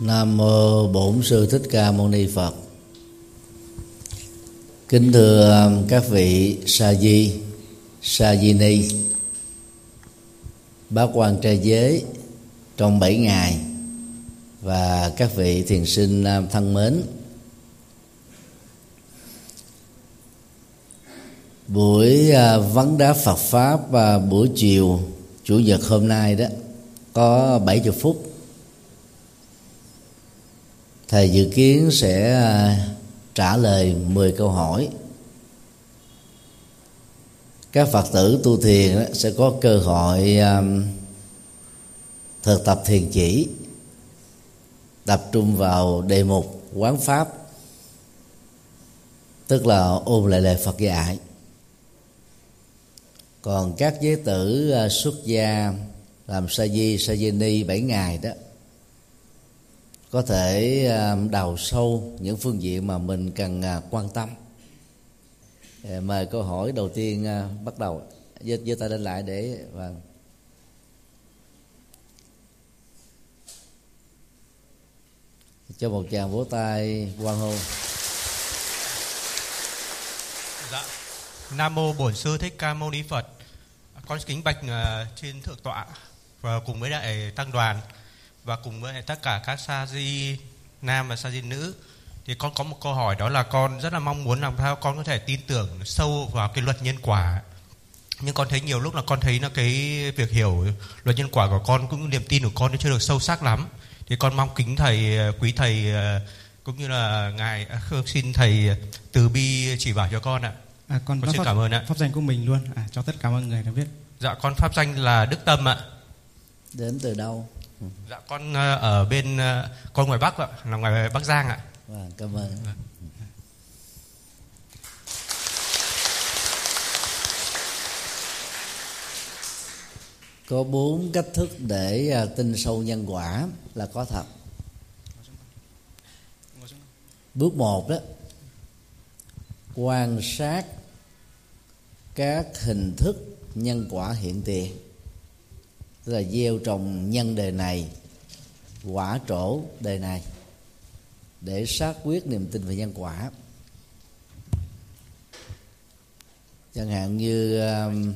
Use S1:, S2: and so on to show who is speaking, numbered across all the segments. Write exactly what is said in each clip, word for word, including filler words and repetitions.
S1: Nam mô Bổn Sư Thích Ca Mâu Ni Phật. Kính thưa các vị sa di, sa di ni, bác quan trai giới trong bảy ngày và các vị thiền sinh thân mến. Buổi vấn đáp Phật pháp buổi chiều chủ nhật hôm nay đó có bảy mươi phút. Thầy dự kiến sẽ trả lời mười câu hỏi. Các Phật tử tu thiền sẽ có cơ hội thực tập thiền chỉ, tập trung vào đề mục quán pháp, tức là ôn lại lời Phật dạy. Còn các giới tử xuất gia làm sa di, sa di ni bảy ngày đó có thể đào sâu những phương diện mà mình cần quan tâm. Mời câu hỏi đầu tiên bắt đầu. Giơ, giơ tay lên lại để và cho một tràng vỗ tay hoan hô.
S2: Dạ. Nam mô Bổn Sư Thích Ca Mâu Ni Phật. Con kính bạch uh, trên thượng tọa và cùng với đại tăng đoàn và cùng với tất cả các sa di nam và sa di nữ. Thì con có một câu hỏi, đó là con rất là mong muốn làm sao con có thể tin tưởng sâu vào cái luật nhân quả. Nhưng con thấy nhiều lúc là con thấy là cái việc hiểu luật nhân quả của con cũng niềm tin của con chưa được sâu sắc lắm. Thì con mong kính thầy, quý thầy cũng như là ngài xin thầy từ bi chỉ bảo cho con ạ.
S3: À, con
S2: con xin
S3: pháp,
S2: cảm ơn ạ.
S3: Pháp danh của mình luôn à, cho tất cả mọi người đã biết.
S2: Dạ, con pháp danh là Đức Tâm ạ.
S1: Đến từ đâu?
S2: Dạ, con ở bên con ngoài Bắc ạ, là ngoài Bắc Giang ạ.
S1: Vâng, cảm ơn.
S2: Dạ.
S1: Có bốn cách thức để tin sâu nhân quả là có thật. Bước một đó, quan sát các hình thức nhân quả hiện tiền, tức là gieo trồng nhân đề này, quả trổ đề này, để xác quyết niềm tin về nhân quả. Chẳng hạn như um,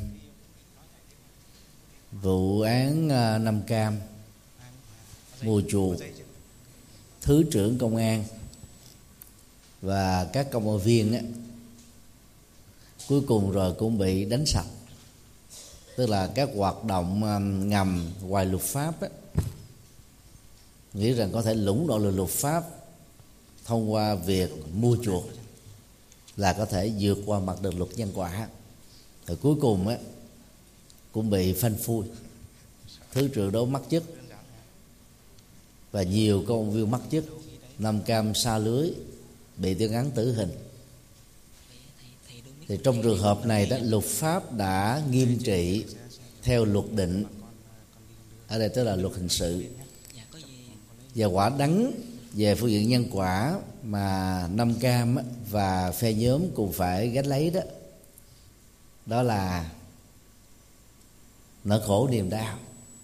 S1: vụ án uh, Nam Cam, Mùa Chùa, Thứ trưởng Công an và các công an viên á, cuối cùng rồi cũng bị đánh sập. Tức là các hoạt động um, ngầm ngoài luật pháp á, nghĩ rằng có thể lũng đoạn luật pháp thông qua việc mua chuộc là có thể vượt qua mặt được luật nhân quả. Rồi cuối cùng á cũng bị phanh phui, thứ trưởng đó mất chức và nhiều công an viên mất chức. Nam Cam sa lưới, bị tuyên án tử hình. Thì trong trường hợp này đó, luật pháp đã nghiêm trị theo luật định, ở đây tức là luật hình sự. Và quả đắng về phương diện nhân quả mà Nam Cam và phe nhóm cùng phải gánh lấy đó, đó là nỗi khổ niềm đau.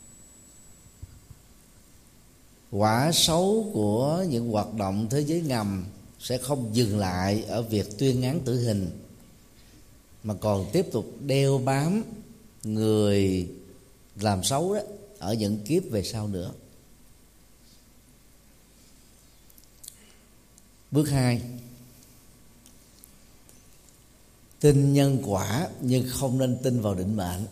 S1: Quả xấu của những hoạt động thế giới ngầm sẽ không dừng lại ở việc tuyên án tử hình, mà còn tiếp tục đeo bám người làm xấu đó ở những kiếp về sau nữa. Bước hai, tin nhân quả nhưng không nên tin vào định mệnh.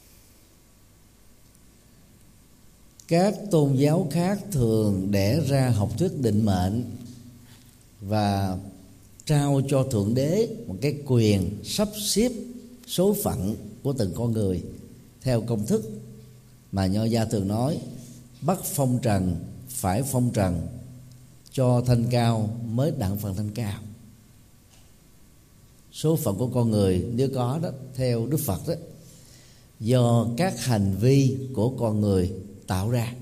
S1: Các tôn giáo khác thường đẻ ra học thuyết định mệnh và trao cho Thượng Đế một cái quyền sắp xếp số phận của từng con người theo công thức mà Nho gia thường nói: bắt phong trần phải phong trần, cho thanh cao mới đặng phần thanh cao. Số phận của con người nếu có đó, theo Đức Phật đó, do các hành vi của con người tạo ra.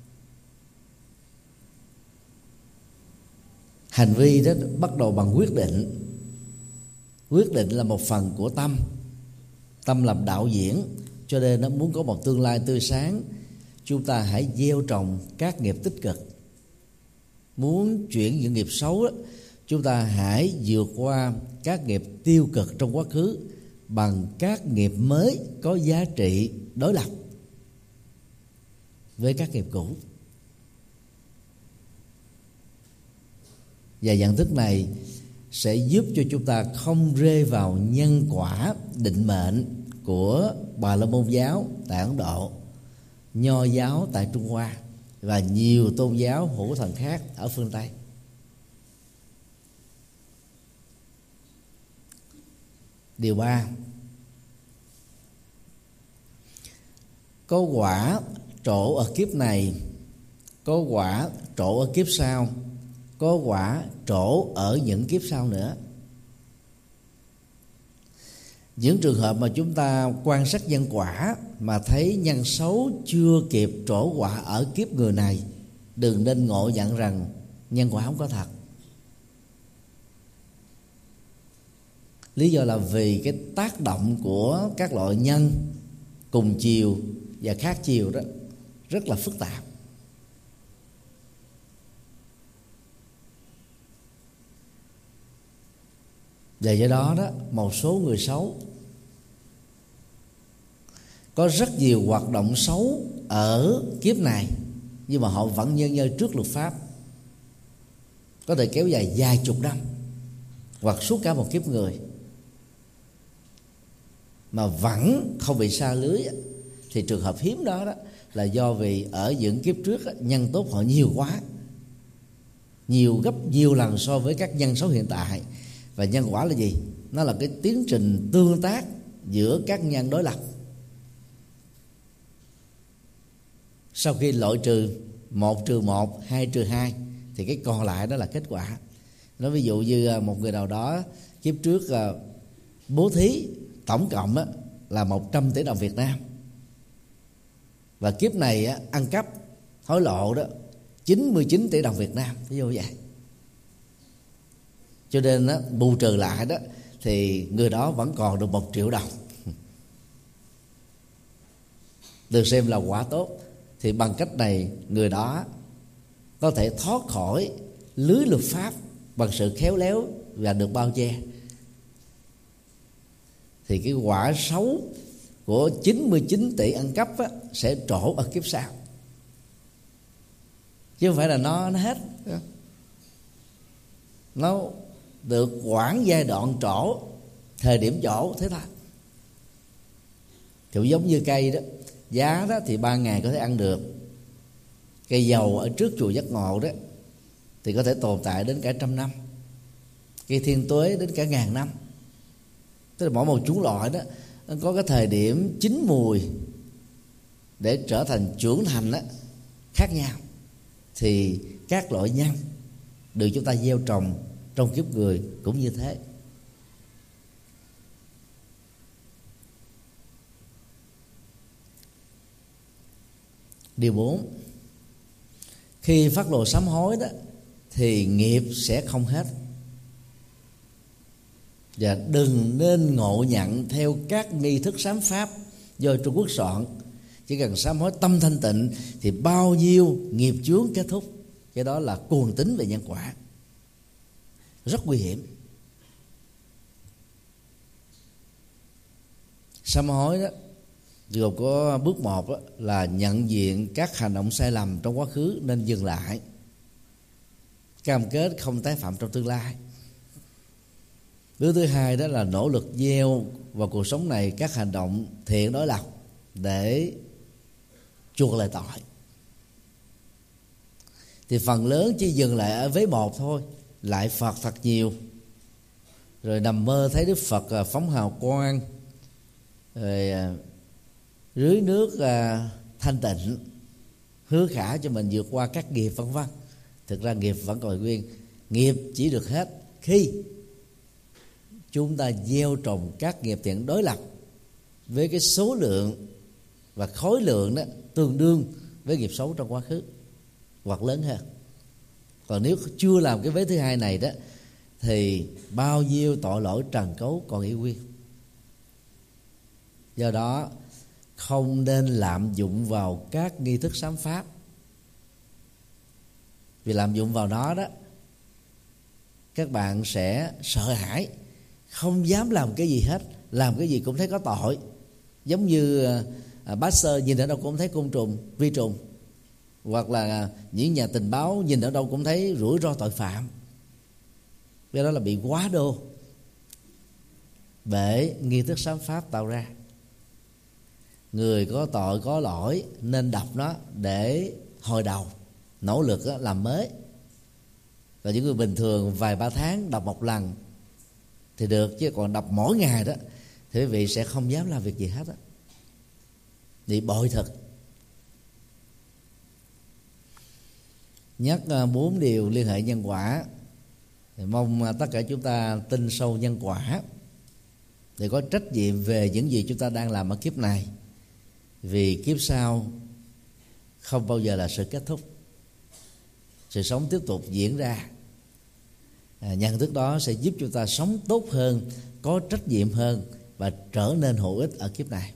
S1: Hành vi đó bắt đầu bằng quyết định. Quyết định là một phần của tâm. Tâm làm đạo diễn, cho nên nó muốn có một tương lai tươi sáng, chúng ta hãy gieo trồng các nghiệp tích cực. muốn chuyển những nghiệp xấu đó, chúng ta hãy vượt qua các nghiệp tiêu cực trong quá khứ bằng các nghiệp mới có giá trị đối lập với các nghiệp cũ. Và nhận thức này sẽ giúp cho chúng ta không rơi vào nhân quả định mệnh của Bà La Môn giáo tại Ấn Độ, Nho giáo tại Trung Hoa và nhiều tôn giáo hữu thần khác ở phương Tây. Điều ba, có quả trổ ở kiếp này, có quả trổ ở kiếp sau, có quả trổ ở những kiếp sau nữa. Những trường hợp mà chúng ta quan sát nhân quả mà thấy nhân xấu chưa kịp trổ quả ở kiếp người này, đừng nên ngộ nhận rằng nhân quả không có thật. Lý do là vì cái tác động của các loại nhân cùng chiều và khác chiều đó rất là phức tạp. Và do đó đó, một số người xấu có rất nhiều hoạt động xấu ở kiếp này, nhưng mà họ vẫn nhân nhơ trước luật pháp, có thể kéo dài vài chục năm hoặc suốt cả một kiếp người, mà vẫn không bị sa lưới. Thì trường hợp hiếm đó, đó là do vì ở những kiếp trước nhân tốt họ nhiều quá, nhiều gấp nhiều lần so với các nhân xấu hiện tại. Và nhân quả là gì? Nó là cái tiến trình tương tác giữa các nhân đối lập. Sau khi loại trừ một trừ một, hai trừ hai thì cái còn lại đó là kết quả. Nói ví dụ như một người nào đó kiếp trước bố thí tổng cộng đó là một trăm tỷ đồng Việt Nam, và kiếp này ăn cắp hối lộ đó chín mươi chín tỷ đồng Việt Nam, ví dụ vậy. Cho nên đó, bù trừ lại đó thì người đó vẫn còn được một triệu đồng, được xem là quả tốt. Thì bằng cách này người đó có thể thoát khỏi lưới luật pháp bằng sự khéo léo và được bao che. Thì cái quả xấu của chín mươi chín tỷ ăn cắp á, sẽ trổ ở kiếp sau, chứ không phải là nó nó hết. Nó được quãng giai đoạn trổ, thời điểm trổ thế thôi. Kiểu giống như cây đó, giá đó thì ba ngày có thể ăn được. Cây dầu ở trước chùa Giác Ngộ đó thì có thể tồn tại đến cả trăm năm. Cây thiên tuế đến cả ngàn năm. Tức là mỗi một chủng loại đó nó có cái thời điểm chín mùi để trở thành trưởng thành đó khác nhau. Thì các loại nhân được chúng ta gieo trồng trong kiếp người cũng như thế. Điều bốn, khi phát lộ sám hối đó thì nghiệp sẽ không hết. Và đừng nên ngộ nhận theo các nghi thức sám pháp do Trung Quốc soạn. Chỉ cần sám hối tâm thanh tịnh thì bao nhiêu nghiệp chướng kết thúc. Cái đó là cuồng tín về nhân quả, rất nguy hiểm. Sám hối đó gồm có bước một đó, là nhận diện các hành động sai lầm trong quá khứ nên dừng lại, cam kết không tái phạm trong tương lai. Bước thứ hai đó là nỗ lực gieo vào cuộc sống này các hành động thiện đối lập để chuộc lại tội. Thì phần lớn chỉ dừng lại ở vế một thôi, lại Phật thật nhiều, rồi nằm mơ thấy Đức Phật phóng hào quang, rồi rưới nước thanh tịnh, hứa khả cho mình vượt qua các nghiệp vân vân. Thực ra nghiệp vẫn còn nguyên. Nghiệp chỉ được hết khi chúng ta gieo trồng các nghiệp thiện đối lập với cái số lượng và khối lượng đó tương đương với nghiệp xấu trong quá khứ hoặc lớn hơn. Còn nếu chưa làm cái vế thứ hai này đó thì bao nhiêu tội lỗi trần cấu còn y nguyên. Do đó không nên lạm dụng vào các nghi thức sám pháp, Vì lạm dụng vào nó đó, các bạn sẽ sợ hãi, không dám làm cái gì hết, làm cái gì cũng thấy có tội. Giống như à, bác sơ nhìn ở đâu cũng thấy côn trùng, vi trùng, hoặc là những nhà tình báo nhìn ở đâu cũng thấy rủi ro tội phạm. Cái đó là bị quá đô bởi nghi thức sám pháp tạo ra. Người có tội có lỗi nên đọc nó để hồi đầu, nỗ lực làm mới. Và những người bình thường vài ba tháng đọc một lần thì được, chứ còn đọc mỗi ngày đó thì quý vị sẽ không dám làm việc gì hết á, bị bội thực. Nhắc bốn điều liên hệ nhân quả thì mong tất cả chúng ta tin sâu nhân quả để có trách nhiệm về những gì chúng ta đang làm ở kiếp này, vì kiếp sau không bao giờ là sự kết thúc, sự sống tiếp tục diễn ra. À, nhận thức đó sẽ giúp chúng ta sống tốt hơn, có trách nhiệm hơn và trở nên hữu ích ở kiếp này.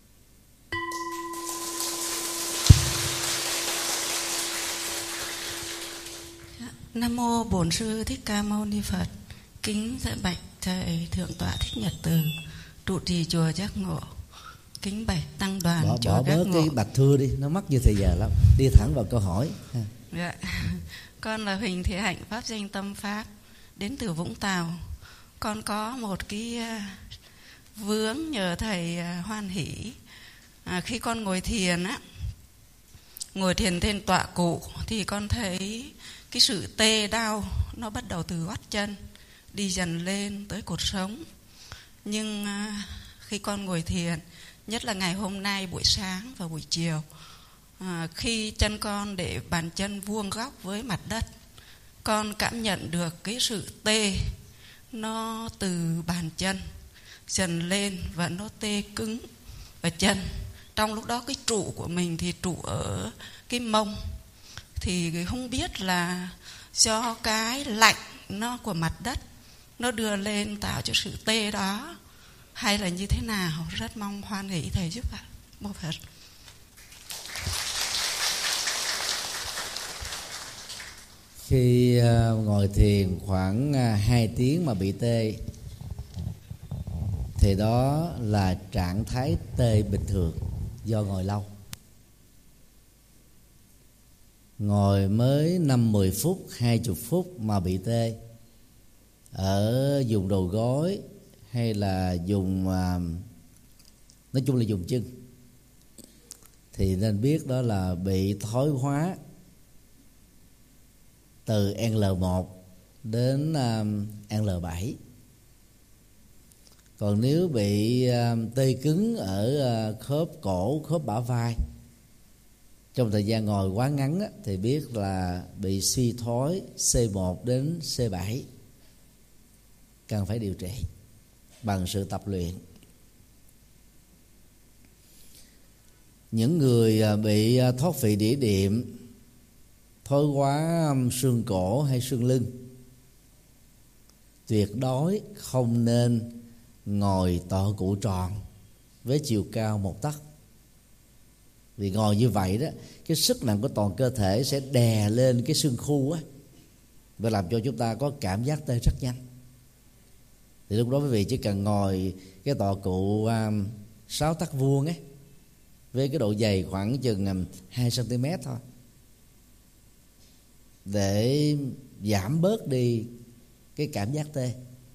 S4: Nam mô Bổn Sư Thích Ca Mâu Ni Phật. Kính dạy bạch thầy Thượng tọa Thích Nhật Từ, trụ trì chùa Giác Ngộ. Kính bạch tăng đoàn
S1: bỏ,
S4: chùa
S1: bỏ
S4: Giác
S1: bớt
S4: Ngộ.
S1: cái bạch thưa đi, nó mất như thời giờ lắm. Đi thẳng vào câu hỏi.
S4: Dạ. Con là Huỳnh Thị Hạnh, pháp danh Tâm Pháp, đến từ Vũng Tàu. Con có một cái vướng nhờ thầy hoan hỷ. À, khi con ngồi thiền á, ngồi thiền trên tọa cụ thì con thấy cái sự tê đau nó bắt đầu từ gót chân đi dần lên tới cột sống. Nhưng à, khi con ngồi thiền, nhất là ngày hôm nay buổi sáng và buổi chiều, à, khi chân con để bàn chân vuông góc với mặt đất, con cảm nhận được cái sự tê nó từ bàn chân dần lên và nó tê cứng ở chân. Trong lúc đó cái trụ của mình thì trụ ở cái mông, thì không biết là do cái lạnh nó của mặt đất nó đưa lên tạo cho sự tê đó hay là như thế nào. Rất mong hoan hỷ thầy giúp ạ. Mô Phật.
S1: Khi ngồi thiền khoảng hai tiếng mà bị tê thì đó là trạng thái tê bình thường do ngồi lâu. Ngồi mới năm mười phút, hai mươi phút mà bị tê ở vùng đầu gối hay là dùng, nói chung là dùng chân, thì nên biết đó là bị thoái hóa từ en lờ một đến en lờ bảy. Còn nếu bị tê cứng ở khớp cổ, khớp bả vai trong thời gian ngồi quá ngắn á, thì biết là bị suy thoái xê một đến xê bảy, cần phải điều trị bằng sự tập luyện. Những người bị thoát vị đĩa đệm, thoái hóa xương cổ hay xương lưng, tuyệt đối không nên ngồi tọa cụ tròn với chiều cao một tấc. Vì ngồi như vậy đó, cái sức nặng của toàn cơ thể sẽ đè lên cái xương khu á, và làm cho chúng ta có cảm giác tê rất nhanh. Thì lúc đó quý vị chỉ cần ngồi cái tọa cụ um, sáu tấc vuông ấy, với cái độ dày khoảng chừng um, hai xăng ti mét thôi, để giảm bớt đi cái cảm giác tê.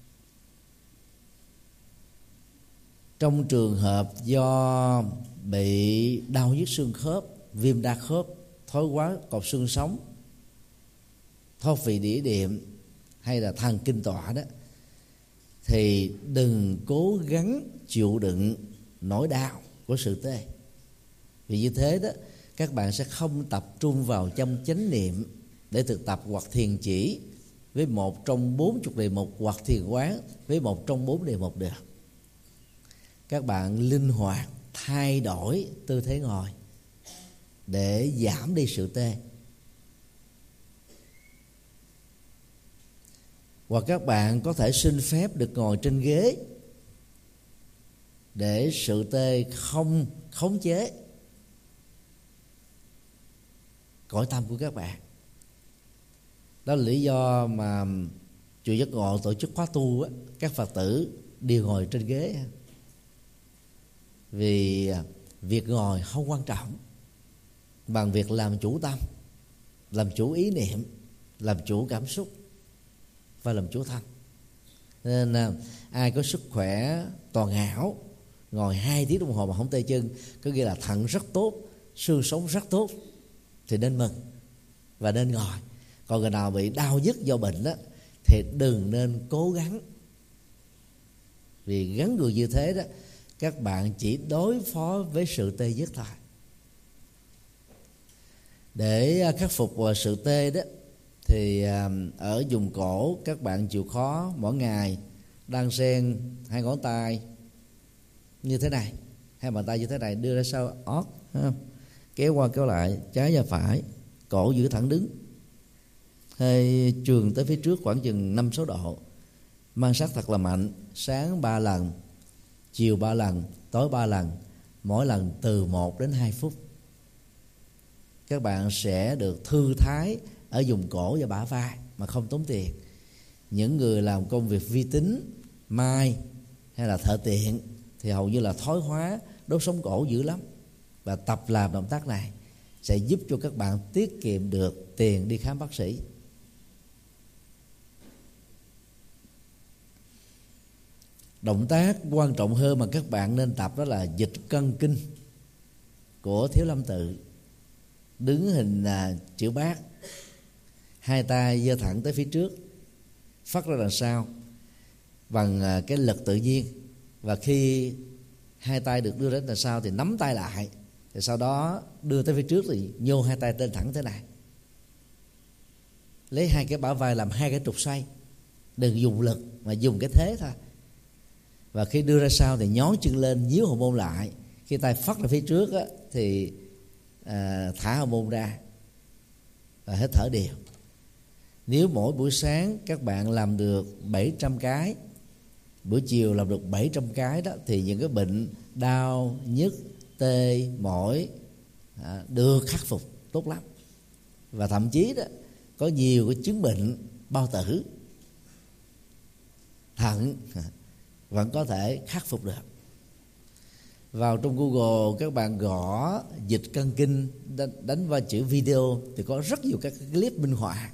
S1: Trong trường hợp do bị đau nhức xương khớp, viêm đa khớp, thoái hóa cột xương sống, thoát vị đĩa đệm hay là thần kinh tọa đó, thì đừng cố gắng chịu đựng nỗi đau của sự tê. Vì như thế đó, các bạn sẽ không tập trung vào trong chánh niệm để thực tập hoặc thiền chỉ với một trong bốn chục đề mục, hoặc thiền quán với một trong bốn đề mục được. Các bạn linh hoạt thay đổi tư thế ngồi để giảm đi sự tê. Hoặc các bạn có thể xin phép được ngồi trên ghế để sự tê không khống chế cõi tâm của các bạn. Đó là lý do mà chùa Giác Ngộ tổ chức khóa tu á, các Phật tử đều ngồi trên ghế, vì việc ngồi không quan trọng bằng việc làm chủ tâm, làm chủ ý niệm, làm chủ cảm xúc và làm chủ thân. Nên ai có sức khỏe toàn hảo ngồi hai tiếng đồng hồ mà không tê chân, có nghĩa là thận rất tốt, xương sống rất tốt, thì nên mừng và nên ngồi. Còn người nào bị đau nhức do bệnh đó thì đừng nên cố gắng, vì gắn người như thế đó các bạn chỉ đối phó với sự tê nhức thôi. Để khắc phục sự tê đó thì ở vùng cổ các bạn chịu khó mỗi ngày đan xen hai ngón tay như thế này, hai bàn tay như thế này đưa ra sau ót, kéo qua kéo lại trái và phải, cổ giữ thẳng đứng, hơi trường tới phía trước khoảng chừng năm sáu độ, mang sát thật là mạnh. Sáng ba lần, chiều ba lần, tối ba lần, mỗi lần từ một đến hai phút. Các bạn sẽ được thư thái ở vùng cổ và bả vai mà không tốn tiền. Những người làm công việc vi tính, mai hay là thợ tiện thì hầu như là thói hóa đốt sống cổ dữ lắm, và tập làm động tác này sẽ giúp cho các bạn tiết kiệm được tiền đi khám bác sĩ. Động tác quan trọng hơn mà các bạn nên tập đó là dịch cân kinh của Thiếu Lâm Tự. Đứng hình là chữ bát, hai tay giơ thẳng tới phía trước, phất ra đằng sau bằng cái lực tự nhiên, và khi hai tay được đưa đến đằng sau thì nắm tay lại, thì sau đó đưa tới phía trước thì nhô hai tay lên thẳng thế này, lấy hai cái bả vai làm hai cái trục xoay, đừng dùng lực mà dùng cái thế thôi. Và khi đưa ra sau thì nhón chân lên, nhíu hậu môn lại. Khi tay phất ra phía trước á, thì à, thả hậu môn ra và hít thở đều. Nếu mỗi buổi sáng các bạn làm được bảy trăm cái, buổi chiều làm được bảy trăm cái đó, thì những cái bệnh đau, nhức, tê, mỏi à, được khắc phục tốt lắm. Và thậm chí đó có nhiều cái chứng bệnh bao tử, thận vẫn có thể khắc phục được. Vào trong Google các bạn gõ dịch cân kinh, đánh vào chữ video thì có rất nhiều các clip minh họa,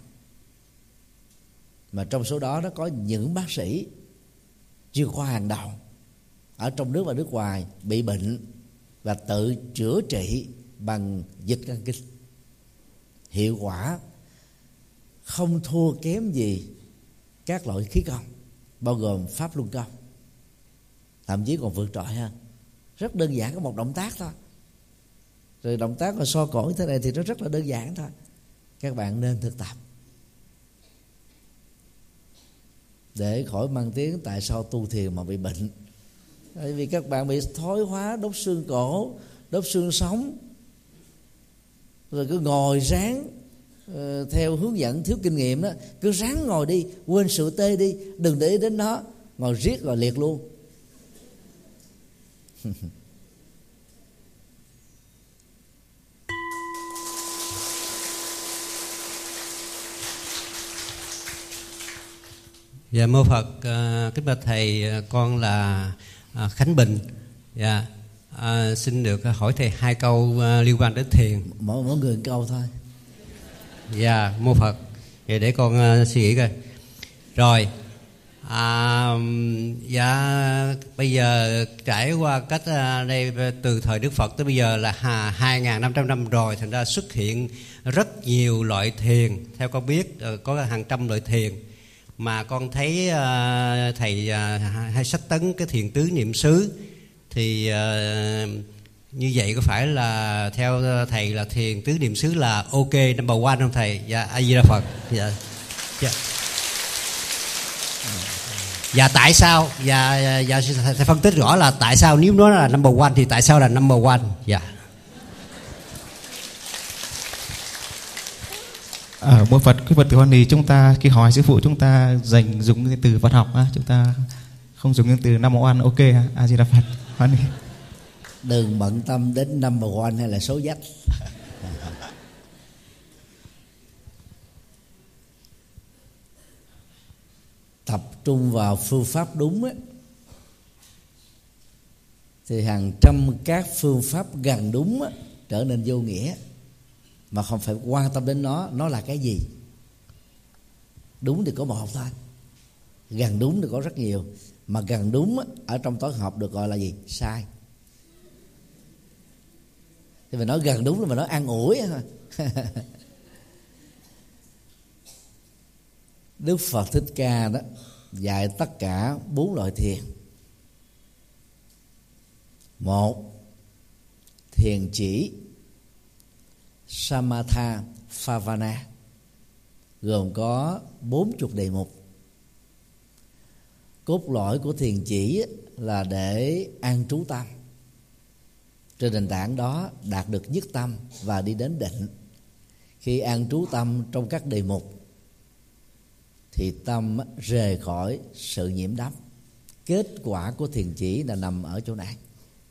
S1: mà trong số đó nó có những bác sĩ chuyên khoa hàng đầu ở trong nước và nước ngoài bị bệnh và tự chữa trị bằng dịch cân kinh, hiệu quả không thua kém gì các loại khí công, bao gồm pháp luân công, thậm chí còn vượt trội hơn. Rất đơn giản, có một động tác thôi. Rồi động tác mà so cổ như thế này thì nó rất là đơn giản thôi. Các bạn nên thực tập để khỏi mang tiếng tại sao tu thiền mà bị bệnh. Bởi vì các bạn bị thoái hóa đốt xương cổ, đốt xương sống, rồi cứ ngồi ráng uh, theo hướng dẫn thiếu kinh nghiệm đó, cứ ráng ngồi đi, quên sự tê đi, đừng để ý đến nó, ngồi riết rồi liệt luôn.
S5: Dạ mô Phật, à, kính bạch thầy, con là à, Khánh Bình. Dạ à, xin được hỏi thầy hai câu à, liên quan đến thiền.
S1: Mỗi mỗi người một câu thôi.
S5: Dạ mô Phật. Vậy để con à, suy nghĩ coi. Rồi à, dạ bây giờ trải qua cách à, đây từ thời Đức Phật tới bây giờ là hai nghìn năm trăm năm rồi, thành ra xuất hiện rất nhiều loại thiền. Theo con biết có hàng trăm loại thiền, mà con thấy uh, thầy uh, hay sách tấn cái thiền tứ niệm xứ, thì uh, như vậy có phải là theo thầy là thiền tứ niệm xứ là ok number one không thầy? Dạ A Di Đà Phật. Dạ. Dạ. Dạ tại sao? Dạ, dạ thầy phân tích rõ là tại sao, nếu nó là number one thì tại sao là number one? Dạ.
S3: Ở mô Phật, cái Phật tử Hoan Hỷ, chúng ta khi hỏi sư phụ chúng ta dành dùng cái từ Phật học á, chúng ta không dùng cái từ number one, ok ha? A Di Đà Phật. Hoan Hỷ.
S1: Đừng bận tâm đến number one hay là số dách. tập trung vào phương pháp đúng á, thì hàng trăm các phương pháp gần đúng á, trở nên vô nghĩa, mà không phải quan tâm đến nó nó là cái gì. Đúng thì có một thôi, gần đúng thì có rất nhiều. Mà gần đúng á, ở trong toán học được gọi là gì? Sai. Thì mình nói gần đúng là mình nói an ủi thôi. Đức Phật Thích Ca đó dạy tất cả bốn loại thiền. Một, thiền chỉ Samatha Phavana, gồm có bốn chục đề mục. Cốt lõi của thiền chỉ là để an trú tâm. Trên nền tảng đó đạt được nhất tâm và đi đến định. Khi an trú tâm trong các đề mục thì tâm rời khỏi sự nhiễm đắm. Kết quả của thiền chỉ là nằm ở chỗ này.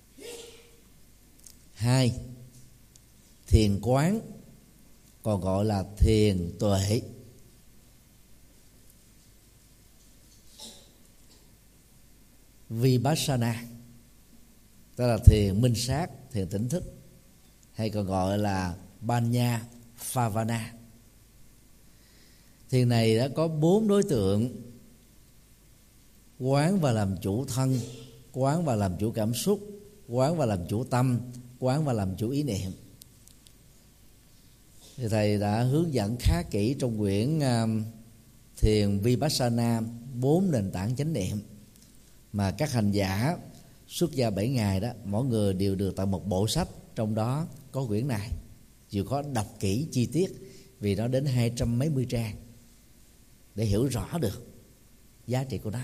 S1: Hai, thiền quán, còn gọi là thiền tuệ. Vipassana, tức là thiền minh sát, thiền tỉnh thức, hay còn gọi là Panya Phavana. Thiền này đã có bốn đối tượng: quán và làm chủ thân, quán và làm chủ cảm xúc, quán và làm chủ tâm, quán và làm chủ ý niệm. Thì thầy đã hướng dẫn khá kỹ trong quyển uh, thiền Vipassana bốn nền tảng chánh niệm, mà các hành giả xuất gia bảy ngày đó, mỗi người đều được tặng một bộ sách, trong đó có quyển này. Chịu khó đọc kỹ chi tiết vì nó đến hai trăm mấy mươi trang để hiểu rõ được giá trị của nó.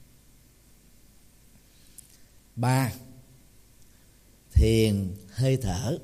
S1: Ba, thiền hơi thở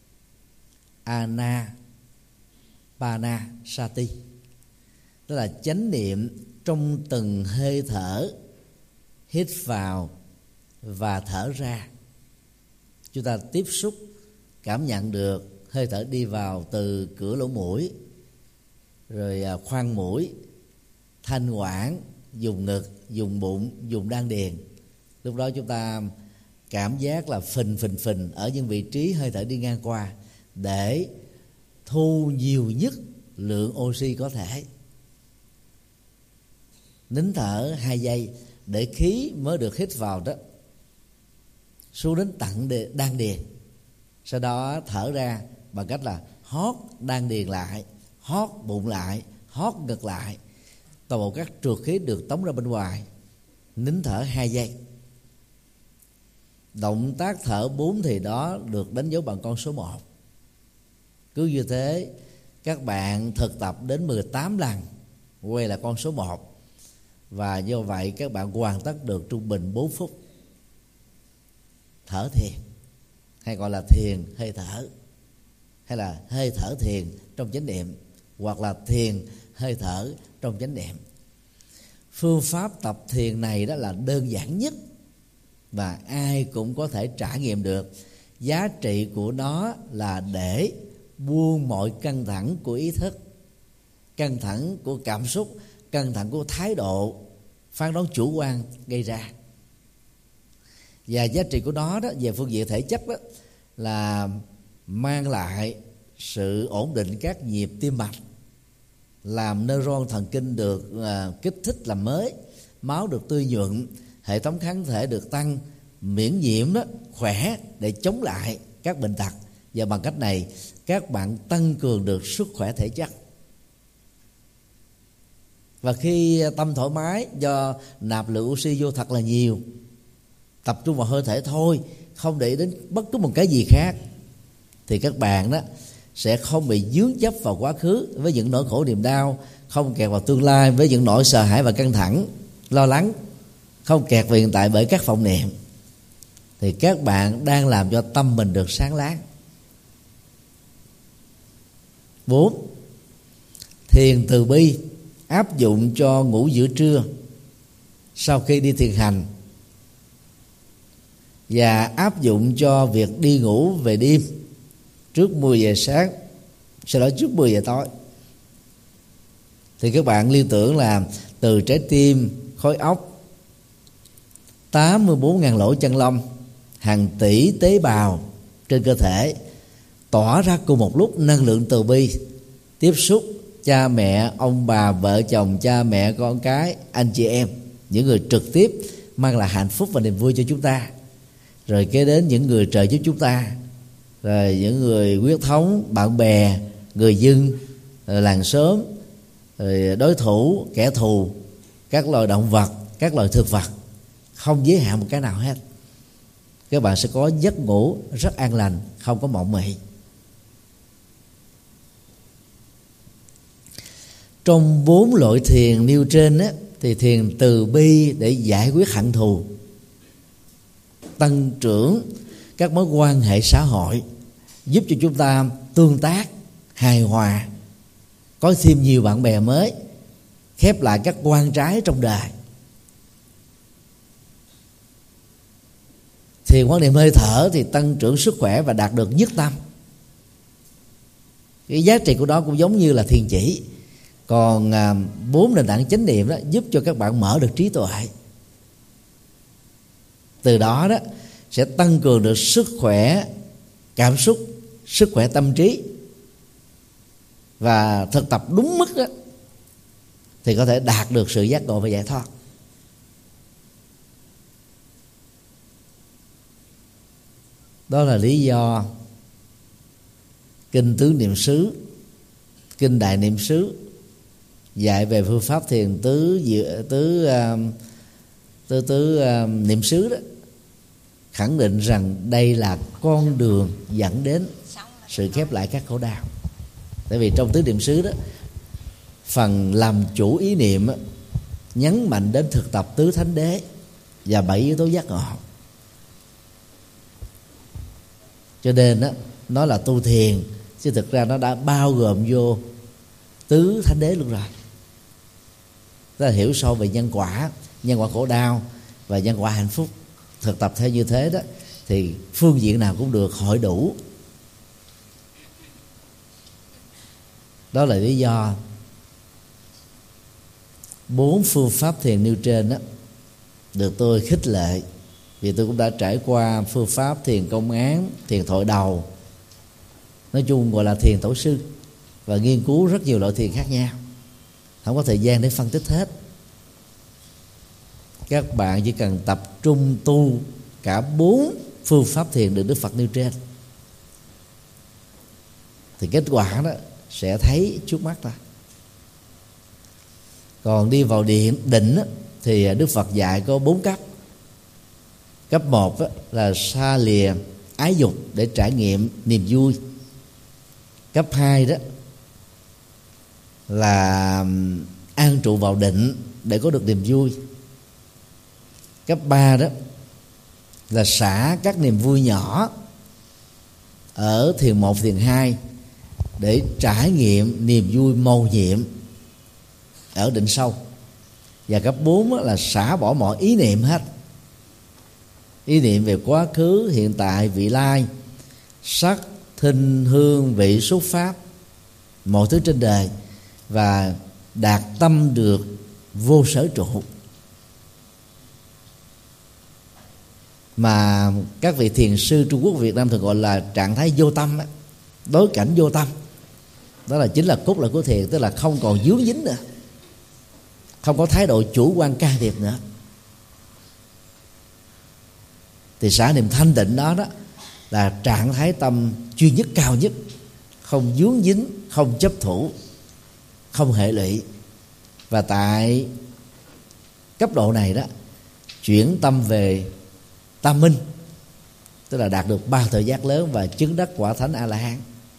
S1: Anapanasati, tức là chánh niệm trong từng hơi thở, hít vào và thở ra. Chúng ta tiếp xúc, cảm nhận được hơi thở đi vào từ cửa lỗ mũi, rồi khoang mũi, thanh quản, vùng ngực, vùng bụng, vùng đan điền. Lúc đó chúng ta cảm giác là phình phình phình ở những vị trí hơi thở đi ngang qua, để thu nhiều nhất lượng oxy có thể. Nín thở hai giây để khí mới được hít vào đó xuống đến tận đan điền. Sau đó thở ra bằng cách là hót đan điền lại, hót bụng lại, hót ngực lại. Toàn bộ các trượt khí được tống ra bên ngoài. Nín thở hai giây. Động tác thở bốn thì đó được đánh dấu bằng con số một. Cứ như thế các bạn thực tập đến mười tám lần quay là con số một, và do vậy các bạn hoàn tất được trung bình bốn phút thở thiền, hay gọi là thiền hơi thở, hay là hơi thở thiền trong chánh niệm, hoặc là thiền hơi thở trong chánh niệm. Phương pháp tập thiền này đó là đơn giản nhất và ai cũng có thể trải nghiệm được. Giá trị của nó là để buông mọi căng thẳng của ý thức, căng thẳng của cảm xúc, căng thẳng của thái độ, phán đoán chủ quan gây ra. Và giá trị của nó đó về phương diện thể chất đó là mang lại sự ổn định các nhịp tim mạch, làm neuron thần kinh được uh, kích thích làm mới, máu được tươi nhuận, hệ thống kháng thể được tăng, miễn nhiễm đó khỏe để chống lại các bệnh tật. Và bằng cách này các bạn tăng cường được sức khỏe thể chất. Và khi tâm thoải mái do nạp lượng oxy vô thật là nhiều, tập trung vào hơi thở thôi, không để đến bất cứ một cái gì khác, thì các bạn đó sẽ không bị dướng chấp vào quá khứ với những nỗi khổ niềm đau, không kẹt vào tương lai với những nỗi sợ hãi và căng thẳng, lo lắng, không kẹt vào hiện tại bởi các vọng niệm. Thì các bạn đang làm cho tâm mình được sáng láng. Bốn, thiền từ bi áp dụng cho ngủ giữa trưa sau khi đi thiền hành, và áp dụng cho việc đi ngủ về đêm trước mười giờ sáng, sau đó trước mười giờ tối. thì các bạn liên tưởng là từ trái tim, khối óc, tám mươi bốn nghìn lỗ chân lông, hàng tỷ tế bào trên cơ thể tỏa ra cùng một lúc năng lượng từ bi, tiếp xúc cha mẹ, ông bà, vợ chồng, cha mẹ, con cái, anh chị em, những người trực tiếp mang lại hạnh phúc và niềm vui cho chúng ta. Rồi kế đến những người trợ giúp chúng ta, rồi những người huyết thống, bạn bè, người dân, rồi làng xóm, rồi đối thủ, kẻ thù, các loài động vật, các loài thực vật, không giới hạn một cái nào hết. Các bạn sẽ có giấc ngủ rất an lành, không có mộng mị. Trong bốn loại thiền nêu trên á, thì thiền từ bi để giải quyết hận thù, tăng trưởng các mối quan hệ xã hội, giúp cho chúng ta tương tác hài hòa, có thêm nhiều bạn bè mới, khép lại các quan trái trong đời. Thiền quan niệm hơi thở thì tăng trưởng sức khỏe và đạt được nhất tâm. Cái giá trị của đó cũng giống như là thiền chỉ. Còn à, bốn nền tảng chánh niệm đó giúp cho các bạn mở được trí tuệ. Từ đó đó sẽ tăng cường được sức khỏe cảm xúc, sức khỏe tâm trí, và thực tập đúng mức đó, thì có thể đạt được sự giác ngộ và giải thoát. Đó là lý do kinh Tứ Niệm xứ, kinh Đại Niệm xứ dạy về phương pháp thiền tứ tứ tứ tứ niệm xứ đó, khẳng định rằng đây là con đường dẫn đến sự khép lại các khổ đau. Tại vì trong tứ niệm xứ đó, phần làm chủ ý niệm đó, nhấn mạnh đến thực tập tứ thánh đế và bảy yếu tố giác ngộ. Cho nên đó, nó là tu thiền, chứ thực ra nó đã bao gồm vô tứ thánh đế luôn rồi. Tức là hiểu sâu về nhân quả, nhân quả khổ đau và nhân quả hạnh phúc. Thực tập theo như thế đó thì phương diện nào cũng được hội đủ. Đó là lý do bốn phương pháp thiền nêu trên đó được tôi khích lệ, vì tôi cũng đã trải qua phương pháp thiền công án, thiền thội đầu, nói chung gọi là thiền tổ sư, và nghiên cứu rất nhiều loại thiền khác nhau. Không có thời gian để phân tích hết. Các bạn chỉ cần tập trung tu cả bốn phương pháp thiền được Đức Phật nêu trên, thì kết quả đó sẽ thấy trước mắt ra. Còn đi vào điện định đó, thì Đức Phật dạy có bốn cấp. Cấp một đó là xa lìa ái dục để trải nghiệm niềm vui. Cấp hai đó là an trụ vào định để có được niềm vui. Cấp ba đó là xả các niềm vui nhỏ ở thiền một, thiền hai để trải nghiệm niềm vui mầu nhiệm ở định sâu. Và cấp bốn là xả bỏ mọi ý niệm hết, ý niệm về quá khứ, hiện tại, vị lai, sắc, thinh, hương, vị, xúc, pháp, mọi thứ trên đời, và đạt tâm được vô sở trụ, mà các vị thiền sư Trung Quốc, Việt Nam thường gọi là trạng thái vô tâm đó, đối cảnh vô tâm. Đó là chính là cốt lõi của thiền, tức là không còn dướng dính nữa, không có thái độ chủ quan can thiệp nữa. Thì xả niệm thanh tịnh đó đó là trạng thái tâm duy nhất, cao nhất, không dướng dính, không chấp thủ, không hệ lụy. Và tại cấp độ này đó, chuyển tâm về tam minh, tức là đạt được ba tuệ giác lớn và chứng đắc quả thánh A La Hán.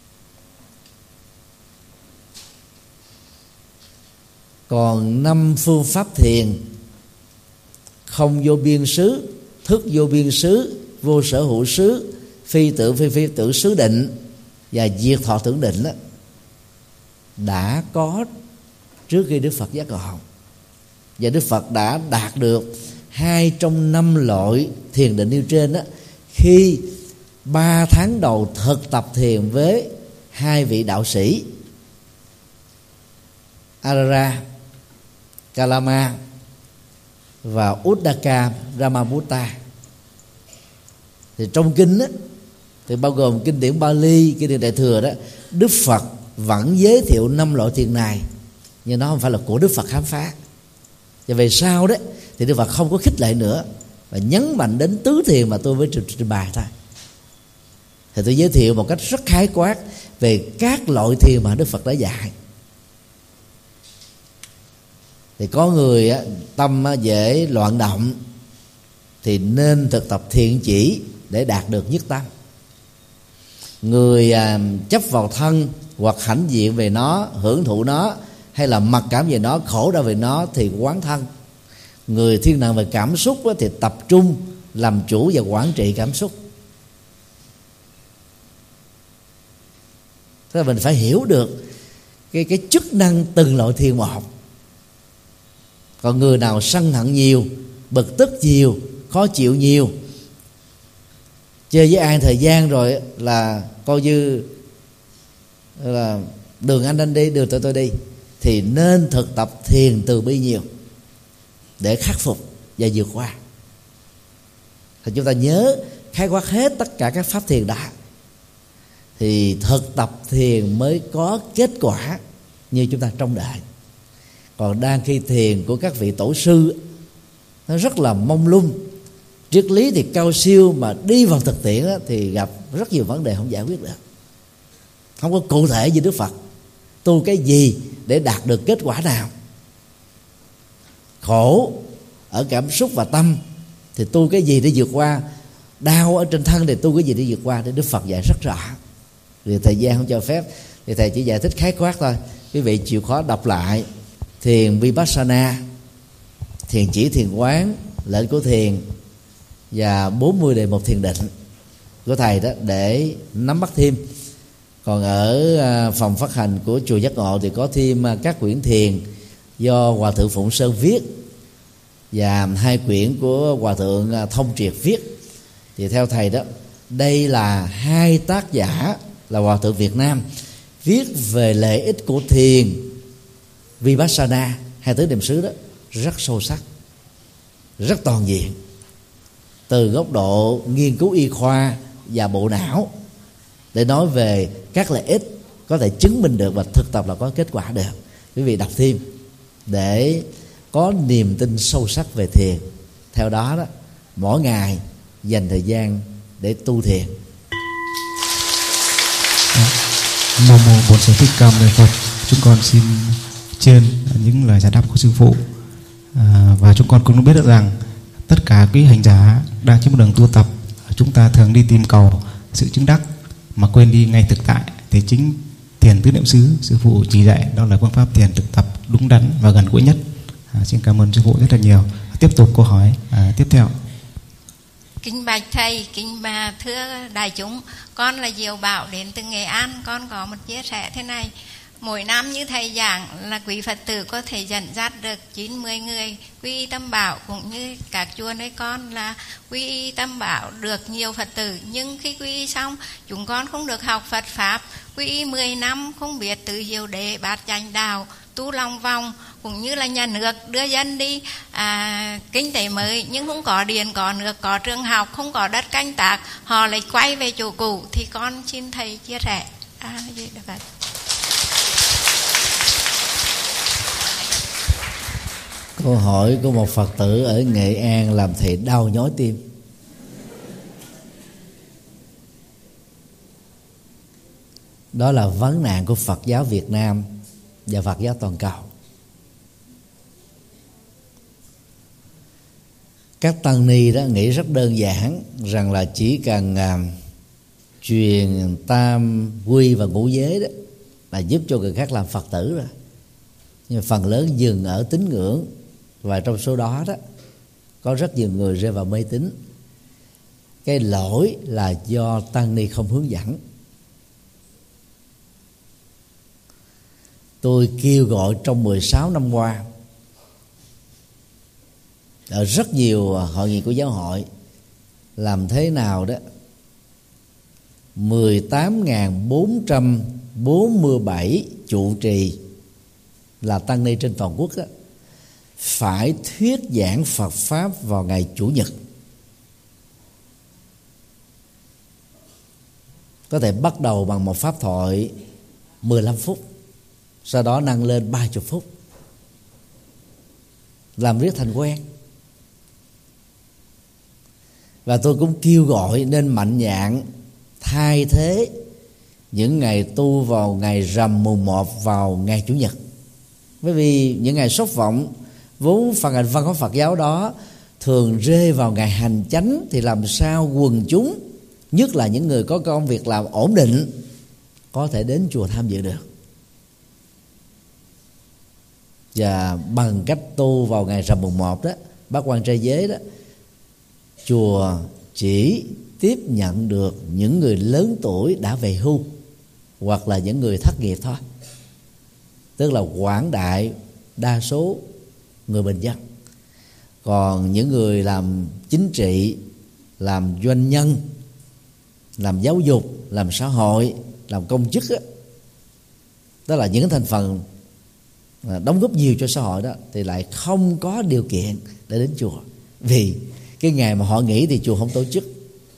S1: Còn năm phương pháp thiền: không vô biên xứ, thức vô biên xứ, vô sở hữu xứ, phi tự phi phi tự xứ định và diệt thọ tưởng định đó, đã có trước khi Đức Phật giác ngộ. Và Đức Phật đã đạt được hai trong năm loại thiền định nêu trên đó, khi ba tháng đầu thực tập thiền với hai vị đạo sĩ Arara, Kalama và Uddaka Ramabutta. Thì trong kinh á, thì bao gồm kinh điển Bali, kinh điển Đại Thừa đó, Đức Phật vẫn giới thiệu năm loại thiền này, nhưng nó không phải là của Đức Phật khám phá. Và về sau đó thì Đức Phật không có khích lệ nữa và nhấn mạnh đến tứ thiền mà tôi mới trình bày thôi. Thì tôi giới thiệu một cách rất khái quát về các loại thiền mà Đức Phật đã dạy. Thì có người á, tâm á, dễ loạn động thì nên thực tập thiền chỉ để đạt được nhất tâm. Người à, chấp vào thân hoặc hãnh diện về nó, hưởng thụ nó, hay là mặc cảm về nó, khổ đau về nó thì quán thân. Người thiên nặng về cảm xúc á, thì tập trung làm chủ và quản trị cảm xúc. Thế là mình phải hiểu được cái, cái chức năng từng loại thiền một. Còn người nào sân hận nhiều, bực tức nhiều, khó chịu nhiều, chơi với ai thời gian rồi là coi như là đường anh anh đi, đường tôi tôi đi, thì nên thực tập thiền từ bi nhiều để khắc phục và vượt qua. Thì chúng ta nhớ khái quát hết tất cả các pháp thiền đó, thì thực tập thiền mới có kết quả như chúng ta trông đợi. Còn đang khi thiền của các vị tổ sư nó rất là mông lung, triết lý thì cao siêu, mà đi vào thực tiễn thì gặp rất nhiều vấn đề không giải quyết được. Không có cụ thể như Đức Phật tu cái gì để đạt được kết quả nào. Khổ ở cảm xúc và tâm thì tu cái gì để vượt qua. Đau ở trên thân thì tu cái gì để vượt qua. Để Đức Phật dạy rất rõ. Vì thời gian không cho phép thì thầy chỉ giải thích khái quát thôi. Quý vị chịu khó đọc lại thiền Vipassana, thiền chỉ, thiền quán, lệnh của thiền và bốn mươi đề mục thiền định của thầy đó để nắm bắt thêm. Còn ở phòng phát hành của chùa Giác Ngộ thì có thêm các quyển thiền do Hòa Thượng Phụng Sơn viết và hai quyển của Hòa Thượng Thông Triệt viết. Thì theo thầy đó, đây là hai tác giả là Hòa Thượng Việt Nam viết về lợi ích của thiền Vipassana, hai thứ niệm xứ đó, rất sâu sắc, rất toàn diện, từ góc độ nghiên cứu y khoa và bộ não để nói về các lợi ích có thể chứng minh được và thực tập là có kết quả được. Quý vị đọc thêm để có niềm tin sâu sắc về thiền. Theo đó đó, mỗi ngày dành thời gian để tu thiền.
S3: Nam mô Bổn Sư Thích Ca Mâu Ni Phật. Chúng con xin trên những lời giải đáp của sư phụ, à, và chúng con cũng biết được rằng tất cả quý hành giả đang trên một đường tu tập, chúng ta thường đi tìm cầu sự chứng đắc mà quên đi ngay thực tại. Thì chính thiền tứ niệm xứ sư phụ chỉ dạy đó là phương pháp thiền thực tập đúng đắn và gần gũi nhất. À, xin cảm ơn sư phụ rất là nhiều. Tiếp tục câu hỏi à, tiếp theo.
S6: Kính bạch thầy, kính bà thưa đại chúng, con là Diệu Bảo đến từ Nghệ An. Con có một chia sẻ thế này. Mỗi năm như thầy giảng là quý Phật tử có thể dẫn dắt được chín mươi người quy y Tam Bảo, cũng như các chùa nơi con là quy y Tam Bảo được nhiều Phật tử. Nhưng khi quy y xong, chúng con không được học Phật Pháp. Quy y mười năm không biết tự diệu đế, bát chánh đạo, tu lòng vòng, cũng như là nhà nước đưa dân đi à, kinh tế mới, nhưng không có điện, có nước, có trường học, không có đất canh tác, họ lại quay về chỗ cũ. Thì con xin thầy chia sẻ. À, gì được vậy?
S1: Câu hỏi của một Phật tử ở Nghệ An làm thầy đau nhói tim. Đó là vấn nạn của Phật giáo Việt Nam và Phật giáo toàn cầu. Các tăng ni đó nghĩ rất đơn giản rằng là chỉ cần à, truyền tam quy và ngũ giới đó là giúp cho người khác làm Phật tử rồi. Nhưng phần lớn dừng ở tín ngưỡng, và trong số đó đó có rất nhiều người rơi vào mê tín. Cái lỗi là do tăng ni không hướng dẫn. Tôi kêu gọi trong mười sáu năm qua ở rất nhiều hội nghị của giáo hội làm thế nào đó mười tám nghìn bốn trăm bốn mươi bảy trụ trì là tăng ni trên toàn quốc á, phải thuyết giảng Phật pháp vào ngày Chủ nhật. Có thể bắt đầu bằng một pháp thoại mười lăm phút, sau đó nâng lên ba mươi phút, làm riết thành quen. Và tôi cũng kêu gọi nên mạnh dạn thay thế những ngày tu vào ngày rằm mùng một vào ngày Chủ nhật. Bởi vì những ngày sốc vọng vốn phần hành văn hóa Phật giáo đó thường rơi vào ngày hành chánh, thì làm sao quần chúng, nhất là những người có công việc làm ổn định, có thể đến chùa tham dự được. Và bằng cách tu vào ngày rằm mùng một đó, bác quan trai giới đó, chùa chỉ tiếp nhận được những người lớn tuổi đã về hưu hoặc là những người thất nghiệp thôi, tức là quảng đại đa số người bình dân. Còn những người làm chính trị, làm doanh nhân, làm giáo dục, làm xã hội, làm công chức đó, đó là những thành phần đóng góp nhiều cho xã hội đó, thì lại không có điều kiện để đến chùa, vì cái ngày mà họ nghỉ thì chùa không tổ chức.